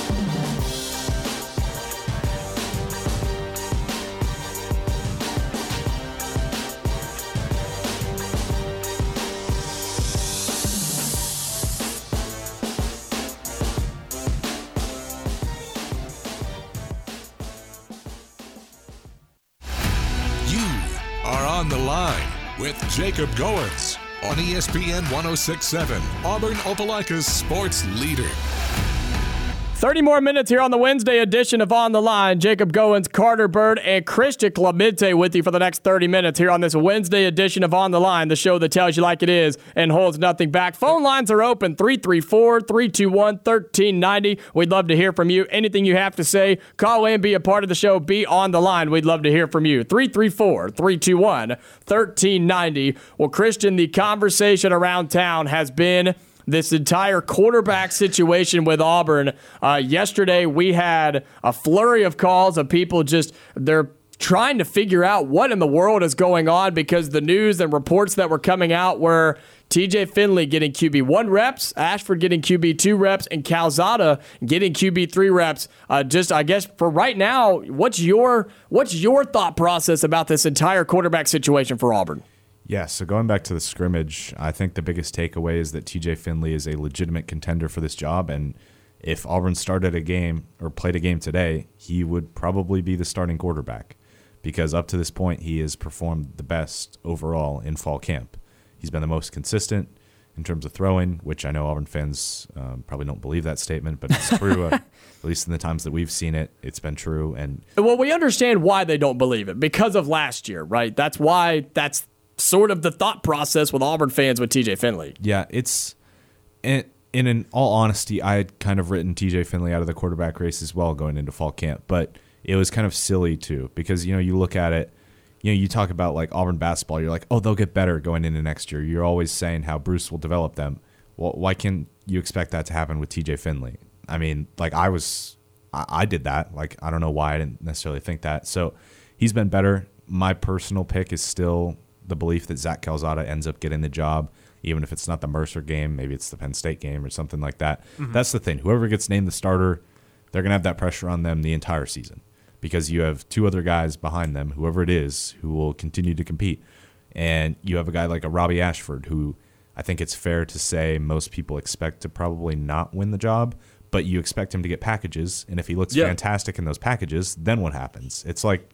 On the Line with Jacob Goins on E S P N one oh six point seven, Auburn Opelika's sports leader. thirty more minutes here on the Wednesday edition of On the Line. Jacob Goins, Carter Bird, and Christian Clemente with you for the next thirty minutes here on this Wednesday edition of On the Line, the show that tells you like it is and holds nothing back. Phone lines are open, three three four, three two one, one three nine zero. We'd love to hear from you. Anything you have to say, call in, be a part of the show, be on the line. We'd love to hear from you. three three four, three two one, one three nine zero. Well, Christian, the conversation around town has been this entire quarterback situation with Auburn. Uh, yesterday, we had a flurry of calls of people just, they're trying to figure out what in the world is going on, because the news and reports that were coming out were T J Finley getting Q B one reps, Ashford getting Q B two reps, and Calzada getting Q B three reps. Uh, just, I guess, for right now, what's your what's your thought process about this entire quarterback situation for Auburn? Yeah, so going back to the scrimmage, I think the biggest takeaway is that T J Finley is a legitimate contender for this job, and if Auburn started a game or played a game today, he would probably be the starting quarterback, because up to this point, he has performed the best overall in fall camp. He's been the most consistent in terms of throwing, which I know Auburn fans um, probably don't believe that statement, but it's true. uh, at least in the times that we've seen it, it's been true. And well, we understand why they don't believe it, because of last year, right? That's why that's sort of the thought process with Auburn fans with T J Finley. Yeah, it's in, in in all honesty, I had kind of written T J Finley out of the quarterback race as well going into fall camp, but it was kind of silly too because you know you look at it, you know you talk about like Auburn basketball, you're like, oh, they'll get better going into next year. You're always saying how Bruce will develop them. Well, why can't you expect that to happen with T J Finley? I mean, like I was, I, I did that. Like I don't know why I didn't necessarily think that. So he's been better. My personal pick is still the belief that Zach Calzada ends up getting the job, even if it's not the Mercer game, maybe it's the Penn State game or something like that. Mm-hmm. That's the thing. Whoever gets named the starter, they're going to have that pressure on them the entire season because you have two other guys behind them, whoever it is, who will continue to compete. And you have a guy like a Robbie Ashford, who I think it's fair to say most people expect to probably not win the job, but you expect him to get packages. And if he looks yeah. fantastic in those packages, then what happens? It's like,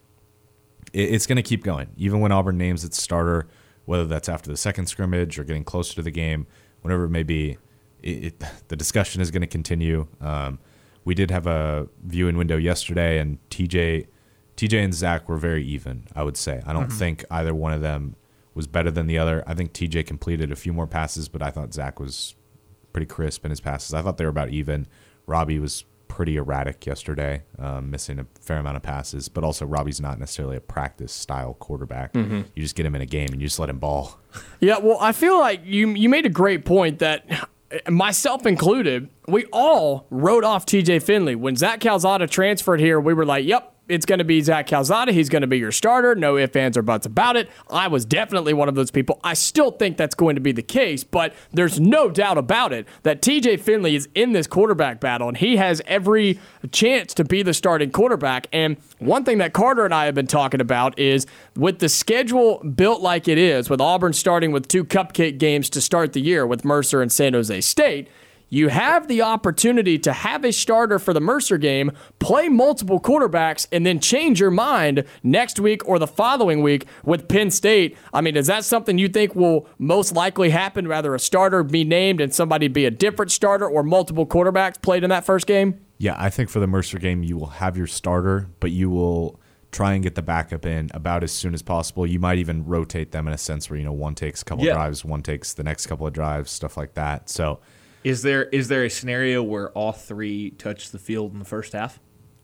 it's going to keep going. Even when Auburn names its starter, whether that's after the second scrimmage or getting closer to the game, whatever it may be, it, it, the discussion is going to continue. Um, we did have a viewing window yesterday, and T J, T J and Zach were very even, I would say. I don't mm-hmm. think either one of them was better than the other. I think T J completed a few more passes, but I thought Zach was pretty crisp in his passes. I thought they were about even. Robbie was pretty erratic yesterday, um, missing a fair amount of passes, but also Robbie's not necessarily a practice-style quarterback. Mm-hmm. You just get him in a game and you just let him ball. Yeah, well, I feel like you you made a great point that, myself included, we all wrote off T J Finley. When Zach Calzada transferred here, we were like, yep, it's going to be Zach Calzada. He's going to be your starter. No ifs, ands, or buts about it. I was definitely one of those people. I still think that's going to be the case, but there's no doubt about it that T J Finley is in this quarterback battle, and he has every chance to be the starting quarterback. And one thing that Carter and I have been talking about is with the schedule built like it is, with Auburn starting with two cupcake games to start the year with Mercer and San Jose State, you have the opportunity to have a starter for the Mercer game, play multiple quarterbacks, and then change your mind next week or the following week with Penn State. I mean, is that something you think will most likely happen? Rather a starter be named and somebody be a different starter, or multiple quarterbacks played in that first game? Yeah, I think for the Mercer game, you will have your starter, but you will try and get the backup in about as soon as possible. You might even rotate them in a sense where, you know, one takes a couple yeah. of drives, one takes the next couple of drives, stuff like that. So Is there is there a scenario where all three touch the field in the first half?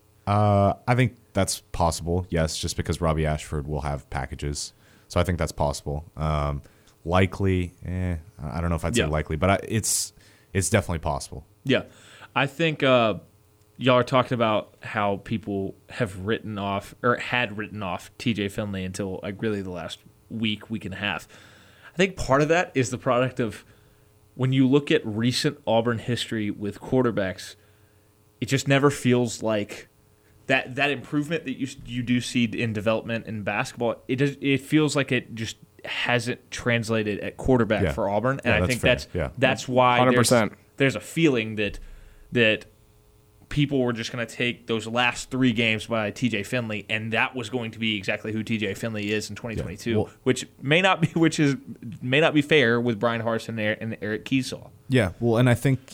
Uh, I think that's possible, yes, just because Robbie Ashford will have packages. So I think that's possible. Um, likely, eh, I don't know if I'd say yeah. likely, but I, it's it's definitely possible. Yeah. I think uh, y'all are talking about how people have written off, or had written off, T J Finley until like really the last week, week and a half. I think part of that is the product of when you look at recent Auburn history with quarterbacks, it just never feels like that that improvement that you you do see in development in basketball. It does, it feels like it just hasn't translated at quarterback yeah. for Auburn, and yeah, I think fair. that's yeah. that's why one hundred percent. There's, there's a feeling that that people were just going to take those last three games by T J Finley, and that was going to be exactly who T J Finley is in twenty twenty-two, yeah. well, which may not be, which is may not be fair with Brian Harsin and Eric Kiesel. Yeah, well, and I think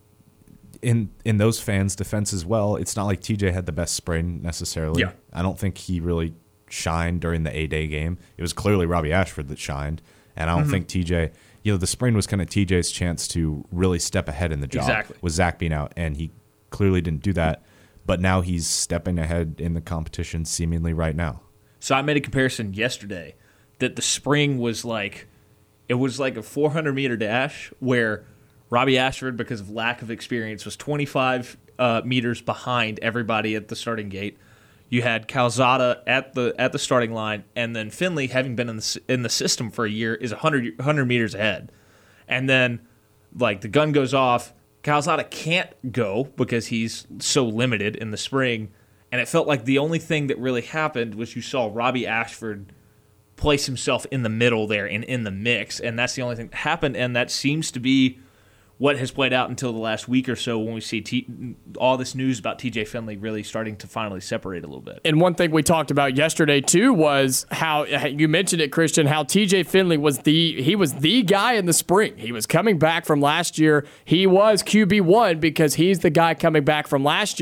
in in those fans' defense as well, it's not like T J had the best spring necessarily. Yeah. I don't think he really shined during the A-Day game. It was clearly Robbie Ashford that shined, and I don't mm-hmm. think T J. You know, the spring was kind of T J's chance to really step ahead in the job exactly. with Zach being out, and he clearly didn't do that, but now he's stepping ahead in the competition seemingly right now. So I made a comparison yesterday that the spring was like, it was like a four hundred meter dash where Robbie Ashford, because of lack of experience, was twenty-five uh, meters behind everybody at the starting gate. You had Calzada at the at the starting line, and then Finley, having been in the in the system for a year, is one hundred, one hundred meters ahead. And then, like, the gun goes off. Calzada can't go because he's so limited in the spring, and it felt like the only thing that really happened was you saw Robbie Ashford place himself in the middle there and in the mix, and that's the only thing that happened, and that seems to be what has played out until the last week or so when we see T- all this news about T J Finley really starting to finally separate a little bit. And one thing we talked about yesterday too was how you mentioned it, Christian, how T J Finley was the he was the guy in the spring. He was coming back from last year. He was Q B one because he's the guy coming back from last year.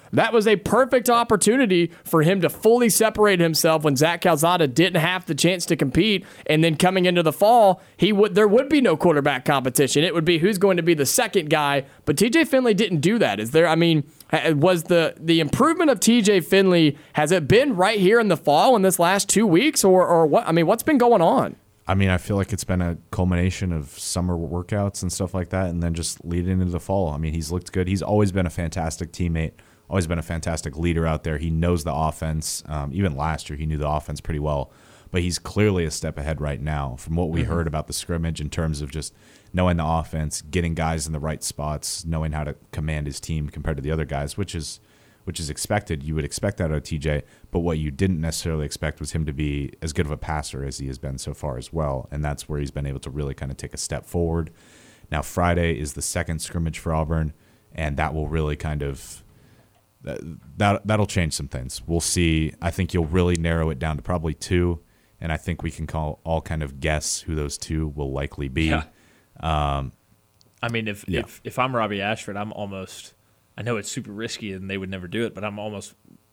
that was a perfect opportunity for him to fully separate himself when Zach Calzada didn't have the chance to compete. And then coming into the fall, he would there would be no quarterback competition. It would be who's going to be the second guy. But T J Finley didn't do that. Is there? I mean, was the the improvement of T J Finley, has it been right here in the fall in this last two weeks, or or what? I mean, what's been going on? I mean, I feel like it's been a culmination of summer workouts and stuff like that, and then just leading into the fall. I mean, he's looked good. He's always been a fantastic teammate, always been a fantastic leader out there. He knows the offense. Um, even last year, he knew the offense pretty well. But he's clearly a step ahead right now from what we mm-hmm. heard about the scrimmage in terms of just knowing the offense, getting guys in the right spots, knowing how to command his team compared to the other guys, which is which is expected. You would expect that out of T J, but what you didn't necessarily expect was him to be as good of a passer as he has been so far as well, and that's where he's been able to really kind of take a step forward. Now, Friday is the second scrimmage for Auburn, and that will really kind of that, that that'll change some things. We'll see. I think you'll really narrow it down to probably two, and I think we can call all kind of guess who those two will likely be. Yeah. Um, I mean, if, yeah. if if I'm Robbie Ashford, I'm almost – I know it's super risky and they would never do it, but I'm almost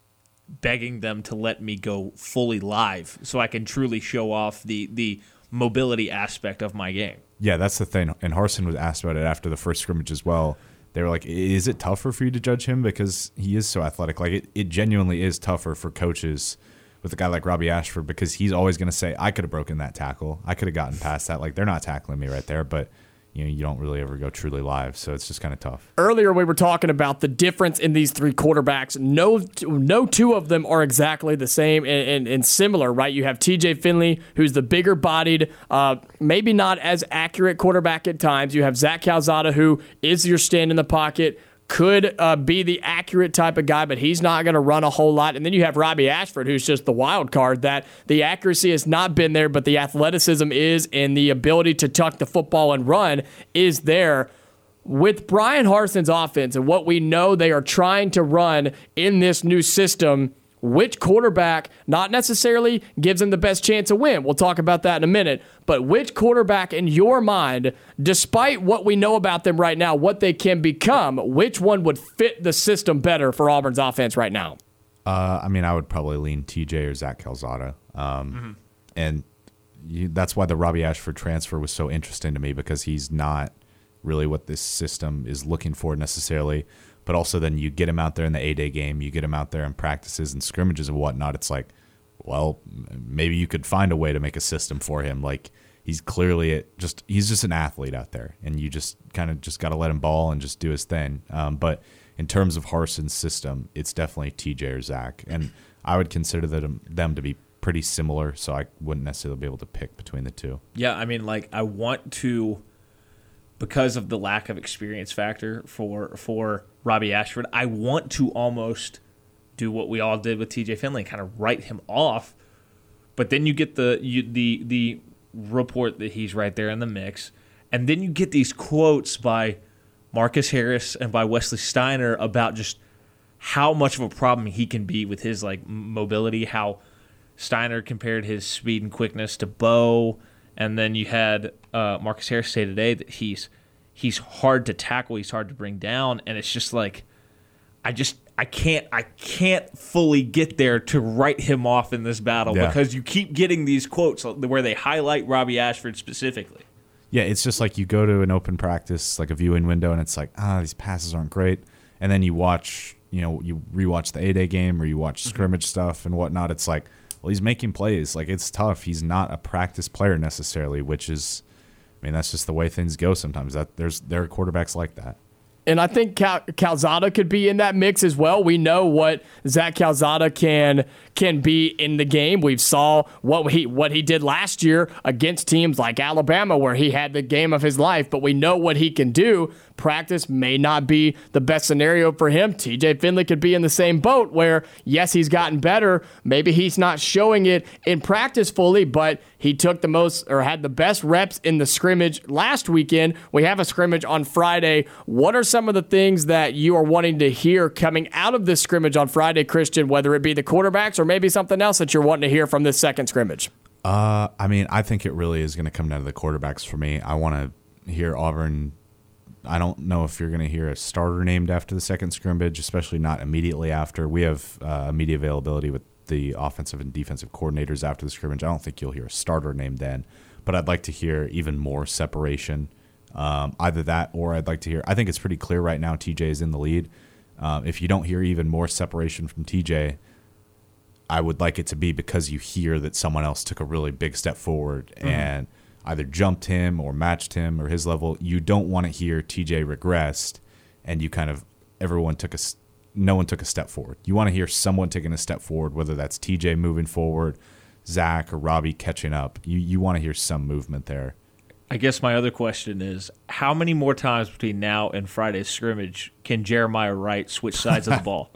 begging them to let me go fully live so I can truly show off the the mobility aspect of my game. Yeah, that's the thing. And Harsin was asked about it after the first scrimmage as well. They were like, is it tougher for you to judge him because he is so athletic? Like, it, it genuinely is tougher for coaches with a guy like Robbie Ashford because he's always going to say, I could have broken that tackle. I could have gotten past that. Like, they're not tackling me right there, but you know, you don't really ever go truly live, so it's just kind of tough. Earlier, we were talking about the difference in these three quarterbacks. No, no two of them are exactly the same and, and, and similar, right? You have T J Finley, who's the bigger-bodied, uh, maybe not as accurate quarterback at times. You have Zach Calzada, who is your stand in the pocket, could uh, be the accurate type of guy, but he's not going to run a whole lot. And then you have Robbie Ashford, who's just the wild card, that the accuracy has not been there, but the athleticism is, and the ability to tuck the football and run is there. With Brian Harsin's offense and what we know they are trying to run in this new system, which quarterback not necessarily gives them the best chance to win? We'll talk about that in a minute. But which quarterback in your mind, despite what we know about them right now, what they can become, which one would fit the system better for Auburn's offense right now? Uh, I mean, I would probably lean T J or Zach Calzada. Um, mm-hmm. And you, that's why the Robbie Ashford transfer was so interesting to me, because he's not really what this system is looking for necessarily. But also then you get him out there in the A-Day game, you get him out there in practices and scrimmages and whatnot. It's like, well, maybe you could find a way to make a system for him. Like, he's clearly a, just he's just an athlete out there, and you just kind of just got to let him ball and just do his thing. Um, but in terms of Harsin's system, it's definitely T J or Zach, and I would consider them them to be pretty similar. So I wouldn't necessarily be able to pick between the two. Yeah, I mean, like, I want to, because of the lack of experience factor for for Robbie Ashford, I want to almost do what we all did with T J Finley, kind of write him off. But then you get the you, the the report that he's right there in the mix, and then you get these quotes by Marcus Harris and by Wesley Steiner about just how much of a problem he can be with his like mobility. How Steiner compared his speed and quickness to Bo, and then you had uh, Marcus Harris say today that he's he's hard to tackle, he's hard to bring down, and it's just like I just I can't I can't fully get there to write him off in this battle yeah. because you keep getting these quotes where they highlight Robbie Ashford specifically. Yeah, it's just like you go to an open practice, like a viewing window, and it's like, ah, these passes aren't great. And then you watch, you know, you rewatch the A-Day game or you watch scrimmage mm-hmm. stuff and whatnot. It's like, well, he's making plays. Like, it's tough. He's not a practice player necessarily, which is, I mean, that's just the way things go sometimes. That there's there are quarterbacks like that. And I think Cal- Calzada could be in that mix as well. We know what Zach Calzada can can be in the game. We saw what he what he did last year against teams like Alabama, where he had the game of his life. But we know what he can do. Practice may not be the best scenario for him. T J Finley could be in the same boat where, yes, he's gotten better. Maybe he's not showing it in practice fully, but he took the most or had the best reps in the scrimmage last weekend. We have a scrimmage on Friday. What are some of the things that you are wanting to hear coming out of this scrimmage on Friday, Christian, whether it be the quarterbacks or maybe something else that you're wanting to hear from this second scrimmage? Uh, I mean, I think it really is going to come down to the quarterbacks for me. I want to hear Auburn I don't know if you're going to hear a starter named after the second scrimmage, especially not immediately after. We have uh, media availability with the offensive and defensive coordinators after the scrimmage. I don't think you'll hear a starter named then, but I'd like to hear even more separation. Um, either that or I'd like to hear – I think it's pretty clear right now T J is in the lead. Um, if you don't hear even more separation from T J, I would like it to be because you hear that someone else took a really big step forward mm-hmm. and either jumped him or matched him or his level. You don't want to hear T J regressed and you kind of – everyone took a – no one took a step forward. You want to hear someone taking a step forward, whether that's T J moving forward, Zach or Robbie catching up. You, you want to hear some movement there. I guess my other question is, how many more times between now and Friday's scrimmage can Jeremiah Wright switch sides of the ball?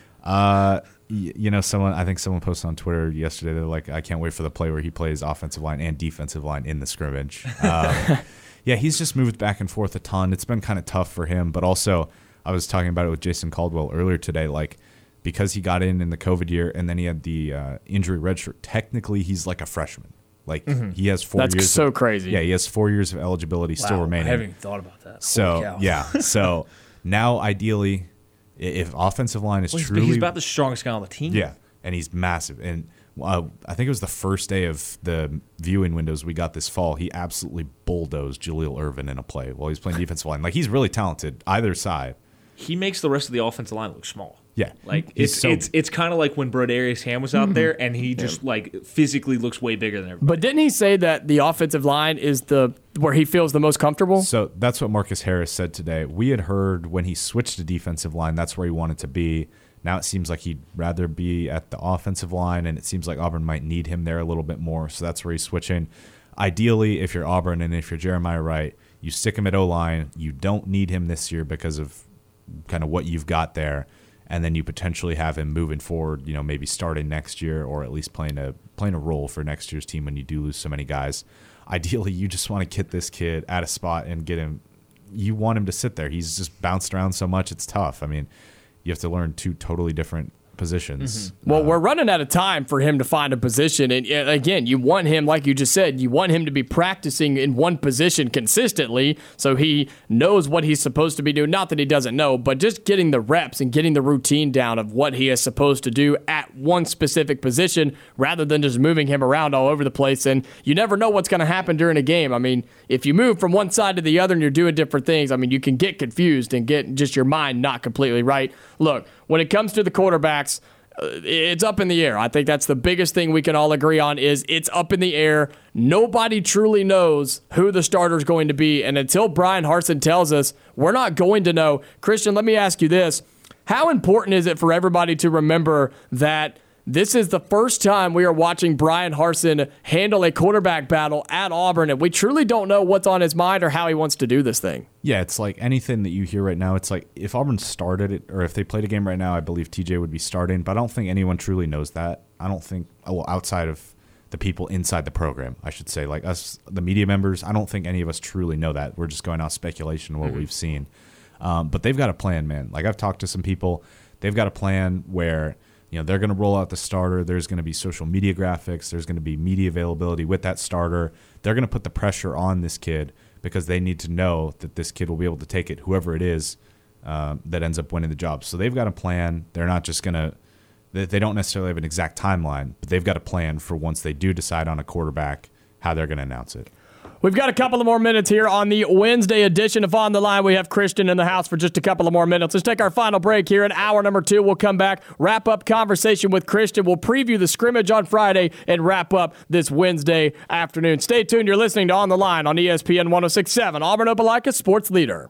Uh, y- you know, someone I think someone posted on Twitter yesterday. They're like, I can't wait for the play where he plays offensive line and defensive line in the scrimmage. Um, yeah, he's just moved back and forth a ton. It's been kind of tough for him, but also I was talking about it with Jason Caldwell earlier today. Like, because he got in in the COVID year and then he had the uh, injury redshirt, technically he's like a freshman. Like mm-hmm. he has four That's years. That's so of, crazy. Yeah, he has four years of eligibility wow, still remaining. I haven't even thought about that. So yeah, so now ideally, if offensive line is well, he's, truly, he's about the strongest guy on the team. Yeah, and he's massive. And uh, I think it was the first day of the viewing windows we got this fall. He absolutely bulldozed Jaleel Irvin in a play while he's playing defensive line. Like he's really talented either side. He makes the rest of the offensive line look small. Yeah, like he's it's so, it's it's kind of like when Broderius Ham was out mm-hmm. there, and he just yeah. like physically looks way bigger than everybody. But didn't he say that the offensive line is the where he feels the most comfortable? So that's what Marcus Harris said today. We had heard when he switched to defensive line, that's where he wanted to be. Now it seems like he'd rather be at the offensive line, and it seems like Auburn might need him there a little bit more. So that's where he's switching. Ideally, if you're Auburn and if you're Jeremiah Wright, you stick him at O-line. You don't need him this year because of kind of what you've got there. And then you potentially have him moving forward, you know, maybe starting next year or at least playing a playing a role for next year's team when you do lose so many guys. Ideally, you just want to get this kid at a spot and get him. You want him to sit there. He's just bounced around so much. It's tough. I mean, you have to learn two totally different positions. Mm-hmm. Well, uh, we're running out of time for him to find a position. And again, you want him, like you just said, you want him to be practicing in one position consistently so he knows what he's supposed to be doing. Not that he doesn't know, but just getting the reps and getting the routine down of what he is supposed to do at one specific position rather than just moving him around all over the place. And you never know what's going to happen during a game. I mean, if you move from one side to the other and you're doing different things, I mean, you can get confused and get just your mind not completely right. Look, when it comes to the quarterbacks, uh, it's up in the air. I think that's the biggest thing we can all agree on is it's up in the air. Nobody truly knows who the starter is going to be. And until Brian Harsin tells us, we're not going to know. Christian, let me ask you this. How important is it for everybody to remember that this is the first time we are watching Brian Harsin handle a quarterback battle at Auburn, and we truly don't know what's on his mind or how he wants to do this thing? Yeah, it's like anything that you hear right now. It's like if Auburn started it, or if they played a game right now, I believe T J would be starting, but I don't think anyone truly knows that. I don't think, well, outside of the people inside the program, I should say, like us, the media members, I don't think any of us truly know that. We're just going off speculation of what mm-hmm. we've seen. Um, but they've got a plan, man. Like I've talked to some people. They've got a plan where – you know, they're going to roll out the starter. There's going to be social media graphics. There's going to be media availability with that starter. They're going to put the pressure on this kid because they need to know that this kid will be able to take it, whoever it is um, that ends up winning the job. So they've got a plan. They're not just going to – they don't necessarily have an exact timeline, but they've got a plan for once they do decide on a quarterback, how they're going to announce it. We've got a couple of more minutes here on the Wednesday edition of On the Line. We have Christian in the house for just a couple of more minutes. Let's take our final break here in hour number two. We'll come back, wrap up conversation with Christian. We'll preview the scrimmage on Friday and wrap up this Wednesday afternoon. Stay tuned. You're listening to On the Line on E S P N one oh six point seven, Auburn Opelika Sports Leader.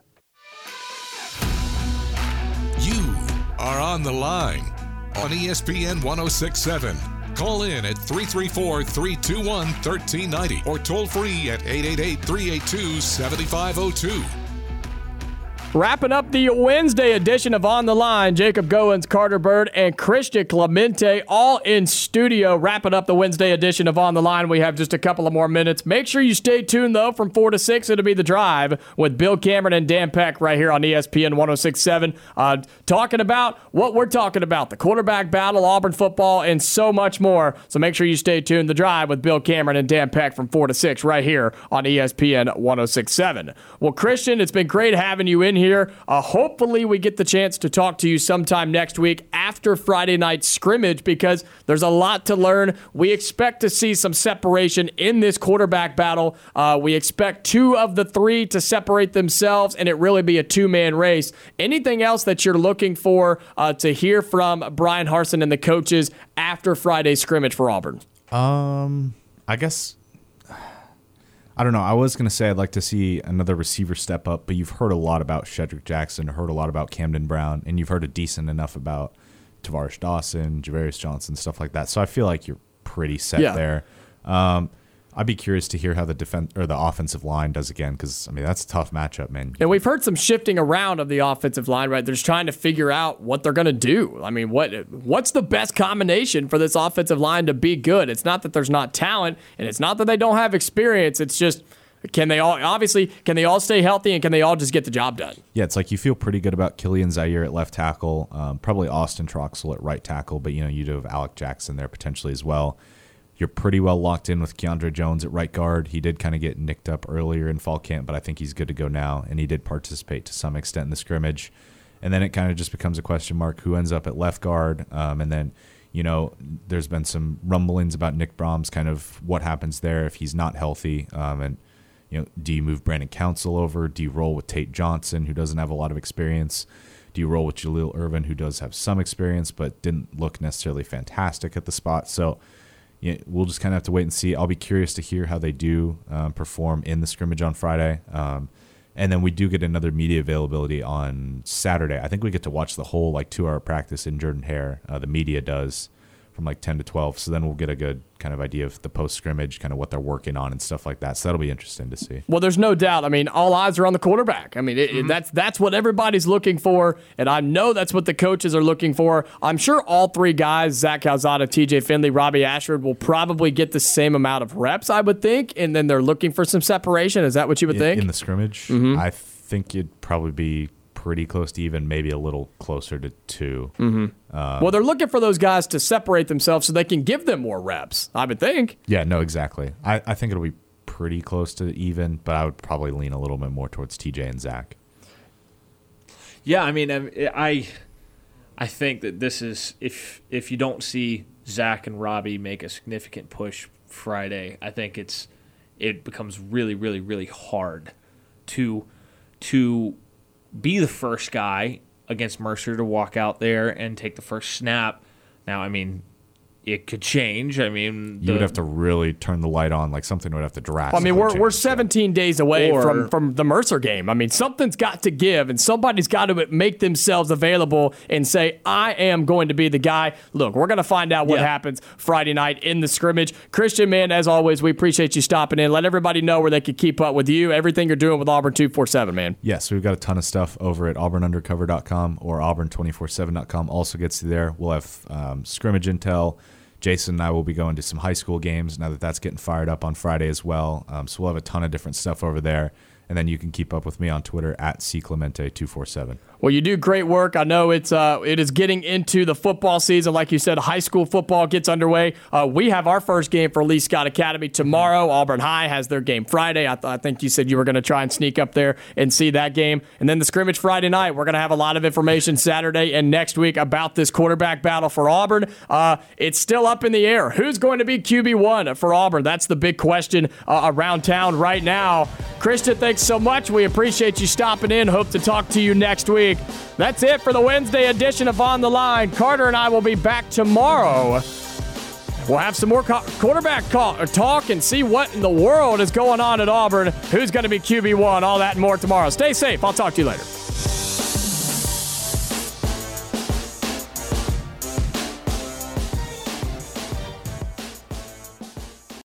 You are on the line on E S P N one oh six point seven. Call in at three three four, three two one, one three nine zero or toll free at eight eight eight, three eight two, seven five zero two. Wrapping up the Wednesday edition of On the Line, Jacob Goins, Carter Bird, and Christian Clemente all in studio. Wrapping up the Wednesday edition of On the Line. We have just a couple of more minutes. Make sure you stay tuned, though, from four to six. It'll be The Drive with Bill Cameron and Dan Peck right here on E S P N one oh six point seven. Uh, talking about what we're talking about, the quarterback battle, Auburn football, and so much more. So make sure you stay tuned. The Drive with Bill Cameron and Dan Peck from four to six right here on E S P N one oh six point seven. Well, Christian, it's been great having you in here. Uh, hopefully we get the chance to talk to you sometime next week after Friday night scrimmage because there's a lot to learn. We expect to see some separation in this quarterback battle. Uh, we expect two of the three to separate themselves and it really be a two-man race. Anything else that you're looking for uh, to hear from Brian Harsin and the coaches after Friday's scrimmage for Auburn? Um, I guess... I don't know. I was going to say I'd like to see another receiver step up, but you've heard a lot about Shedrick Jackson, heard a lot about Camden Brown, and you've heard a decent enough about Tavarish Dawson, Javarius Johnson, stuff like that. So I feel like you're pretty set yeah. there. Um, I'd be curious to hear how the defense or the offensive line does again, because I mean that's a tough matchup, man. And we've heard some shifting around of the offensive line, right? They're just trying to figure out what they're going to do. I mean, what what's the best combination for this offensive line to be good? It's not that there's not talent, and it's not that they don't have experience. It's just can they all obviously can they all stay healthy and can they all just get the job done? Yeah, it's like you feel pretty good about Killian Zaire at left tackle, um, probably Austin Troxel at right tackle, but you know you do have Alec Jackson there potentially as well. You're pretty well locked in with Keandre Jones at right guard. He did kind of get nicked up earlier in fall camp, but I think he's good to go now, and he did participate to some extent in the scrimmage. And then it kind of just becomes a question mark who ends up at left guard. Um, and then, you know, there's been some rumblings about Nick Brahms, kind of what happens there if he's not healthy. Um, and, you know, do you move Brandon Council over? Do you roll with Tate Johnson, who doesn't have a lot of experience? Do you roll with Jaleel Irvin, who does have some experience but didn't look necessarily fantastic at the spot? So, yeah, we'll just kind of have to wait and see. I'll be curious to hear how they do um, perform in the scrimmage on Friday. Um, and then we do get another media availability on Saturday. I think we get to watch the whole like two-hour practice in Jordan Hare. Uh, the media does from like ten to twelve. So then we'll get a good kind of idea of the post-scrimmage, kind of what they're working on and stuff like that. So that'll be interesting to see. Well, there's no doubt. I mean, all eyes are on the quarterback. I mean, it, mm-hmm. that's that's what everybody's looking for, and I know that's what the coaches are looking for. I'm sure all three guys, Zach Calzada, T J Finley, Robbie Ashford, will probably get the same amount of reps, I would think, and then they're looking for some separation. Is that what you would in, think? In the scrimmage? Mm-hmm. I think it'd probably be pretty close to even, maybe a little closer to two. Mm-hmm. Um, well, they're looking for those guys to separate themselves so they can give them more reps, I would think. Yeah, no, exactly. I, I think it'll be pretty close to even, but I would probably lean a little bit more towards T J and Zach. Yeah, I mean, I I think that this is, if if you don't see Zach and Robbie make a significant push Friday, I think it's it becomes really, really, really hard to to be the first guy against Mercer to walk out there and take the first snap. Now, I mean, it could change. I mean, the, you would have to really turn the light on, like something would have to drastically I mean, we're change. we're seventeen days away Or, from, from the Mercer game. I mean, something's got to give, and somebody's got to make themselves available and say, I am going to be the guy. Look, we're going to find out what yeah. happens Friday night in the scrimmage. Christian, man, as always, we appreciate you stopping in. Let everybody know where they can keep up with you, everything you're doing with Auburn two forty-seven, man. Yes, we've got a ton of stuff over at auburn undercover dot com or auburn two forty-seven dot com. Also gets you there. We'll have um, scrimmage intel. Jason and I will be going to some high school games now that that's getting fired up on Friday as well. Um, so we'll have a ton of different stuff over there. And then you can keep up with me on Twitter at C Clemente two forty-seven. Well, you do great work. I know it's uh, it is getting into the football season. Like you said, high school football gets underway. Uh, we have our first game for Lee Scott Academy tomorrow. Auburn High has their game Friday. I, th- I think you said you were going to try and sneak up there and see that game. And then the scrimmage Friday night. We're going to have a lot of information Saturday and next week about this quarterback battle for Auburn. Uh, it's still up in the air. Who's going to be Q B one for Auburn? That's the big question uh, around town right now. Christian, thanks so much. We appreciate you stopping in. Hope to talk to you next week. That's it for the Wednesday edition of On the Line. Carter and I will be back tomorrow. We'll have some more co- quarterback call, or talk and see what in the world is going on at Auburn. Who's going to be Q B one? All that and more tomorrow. Stay safe. I'll talk to you later.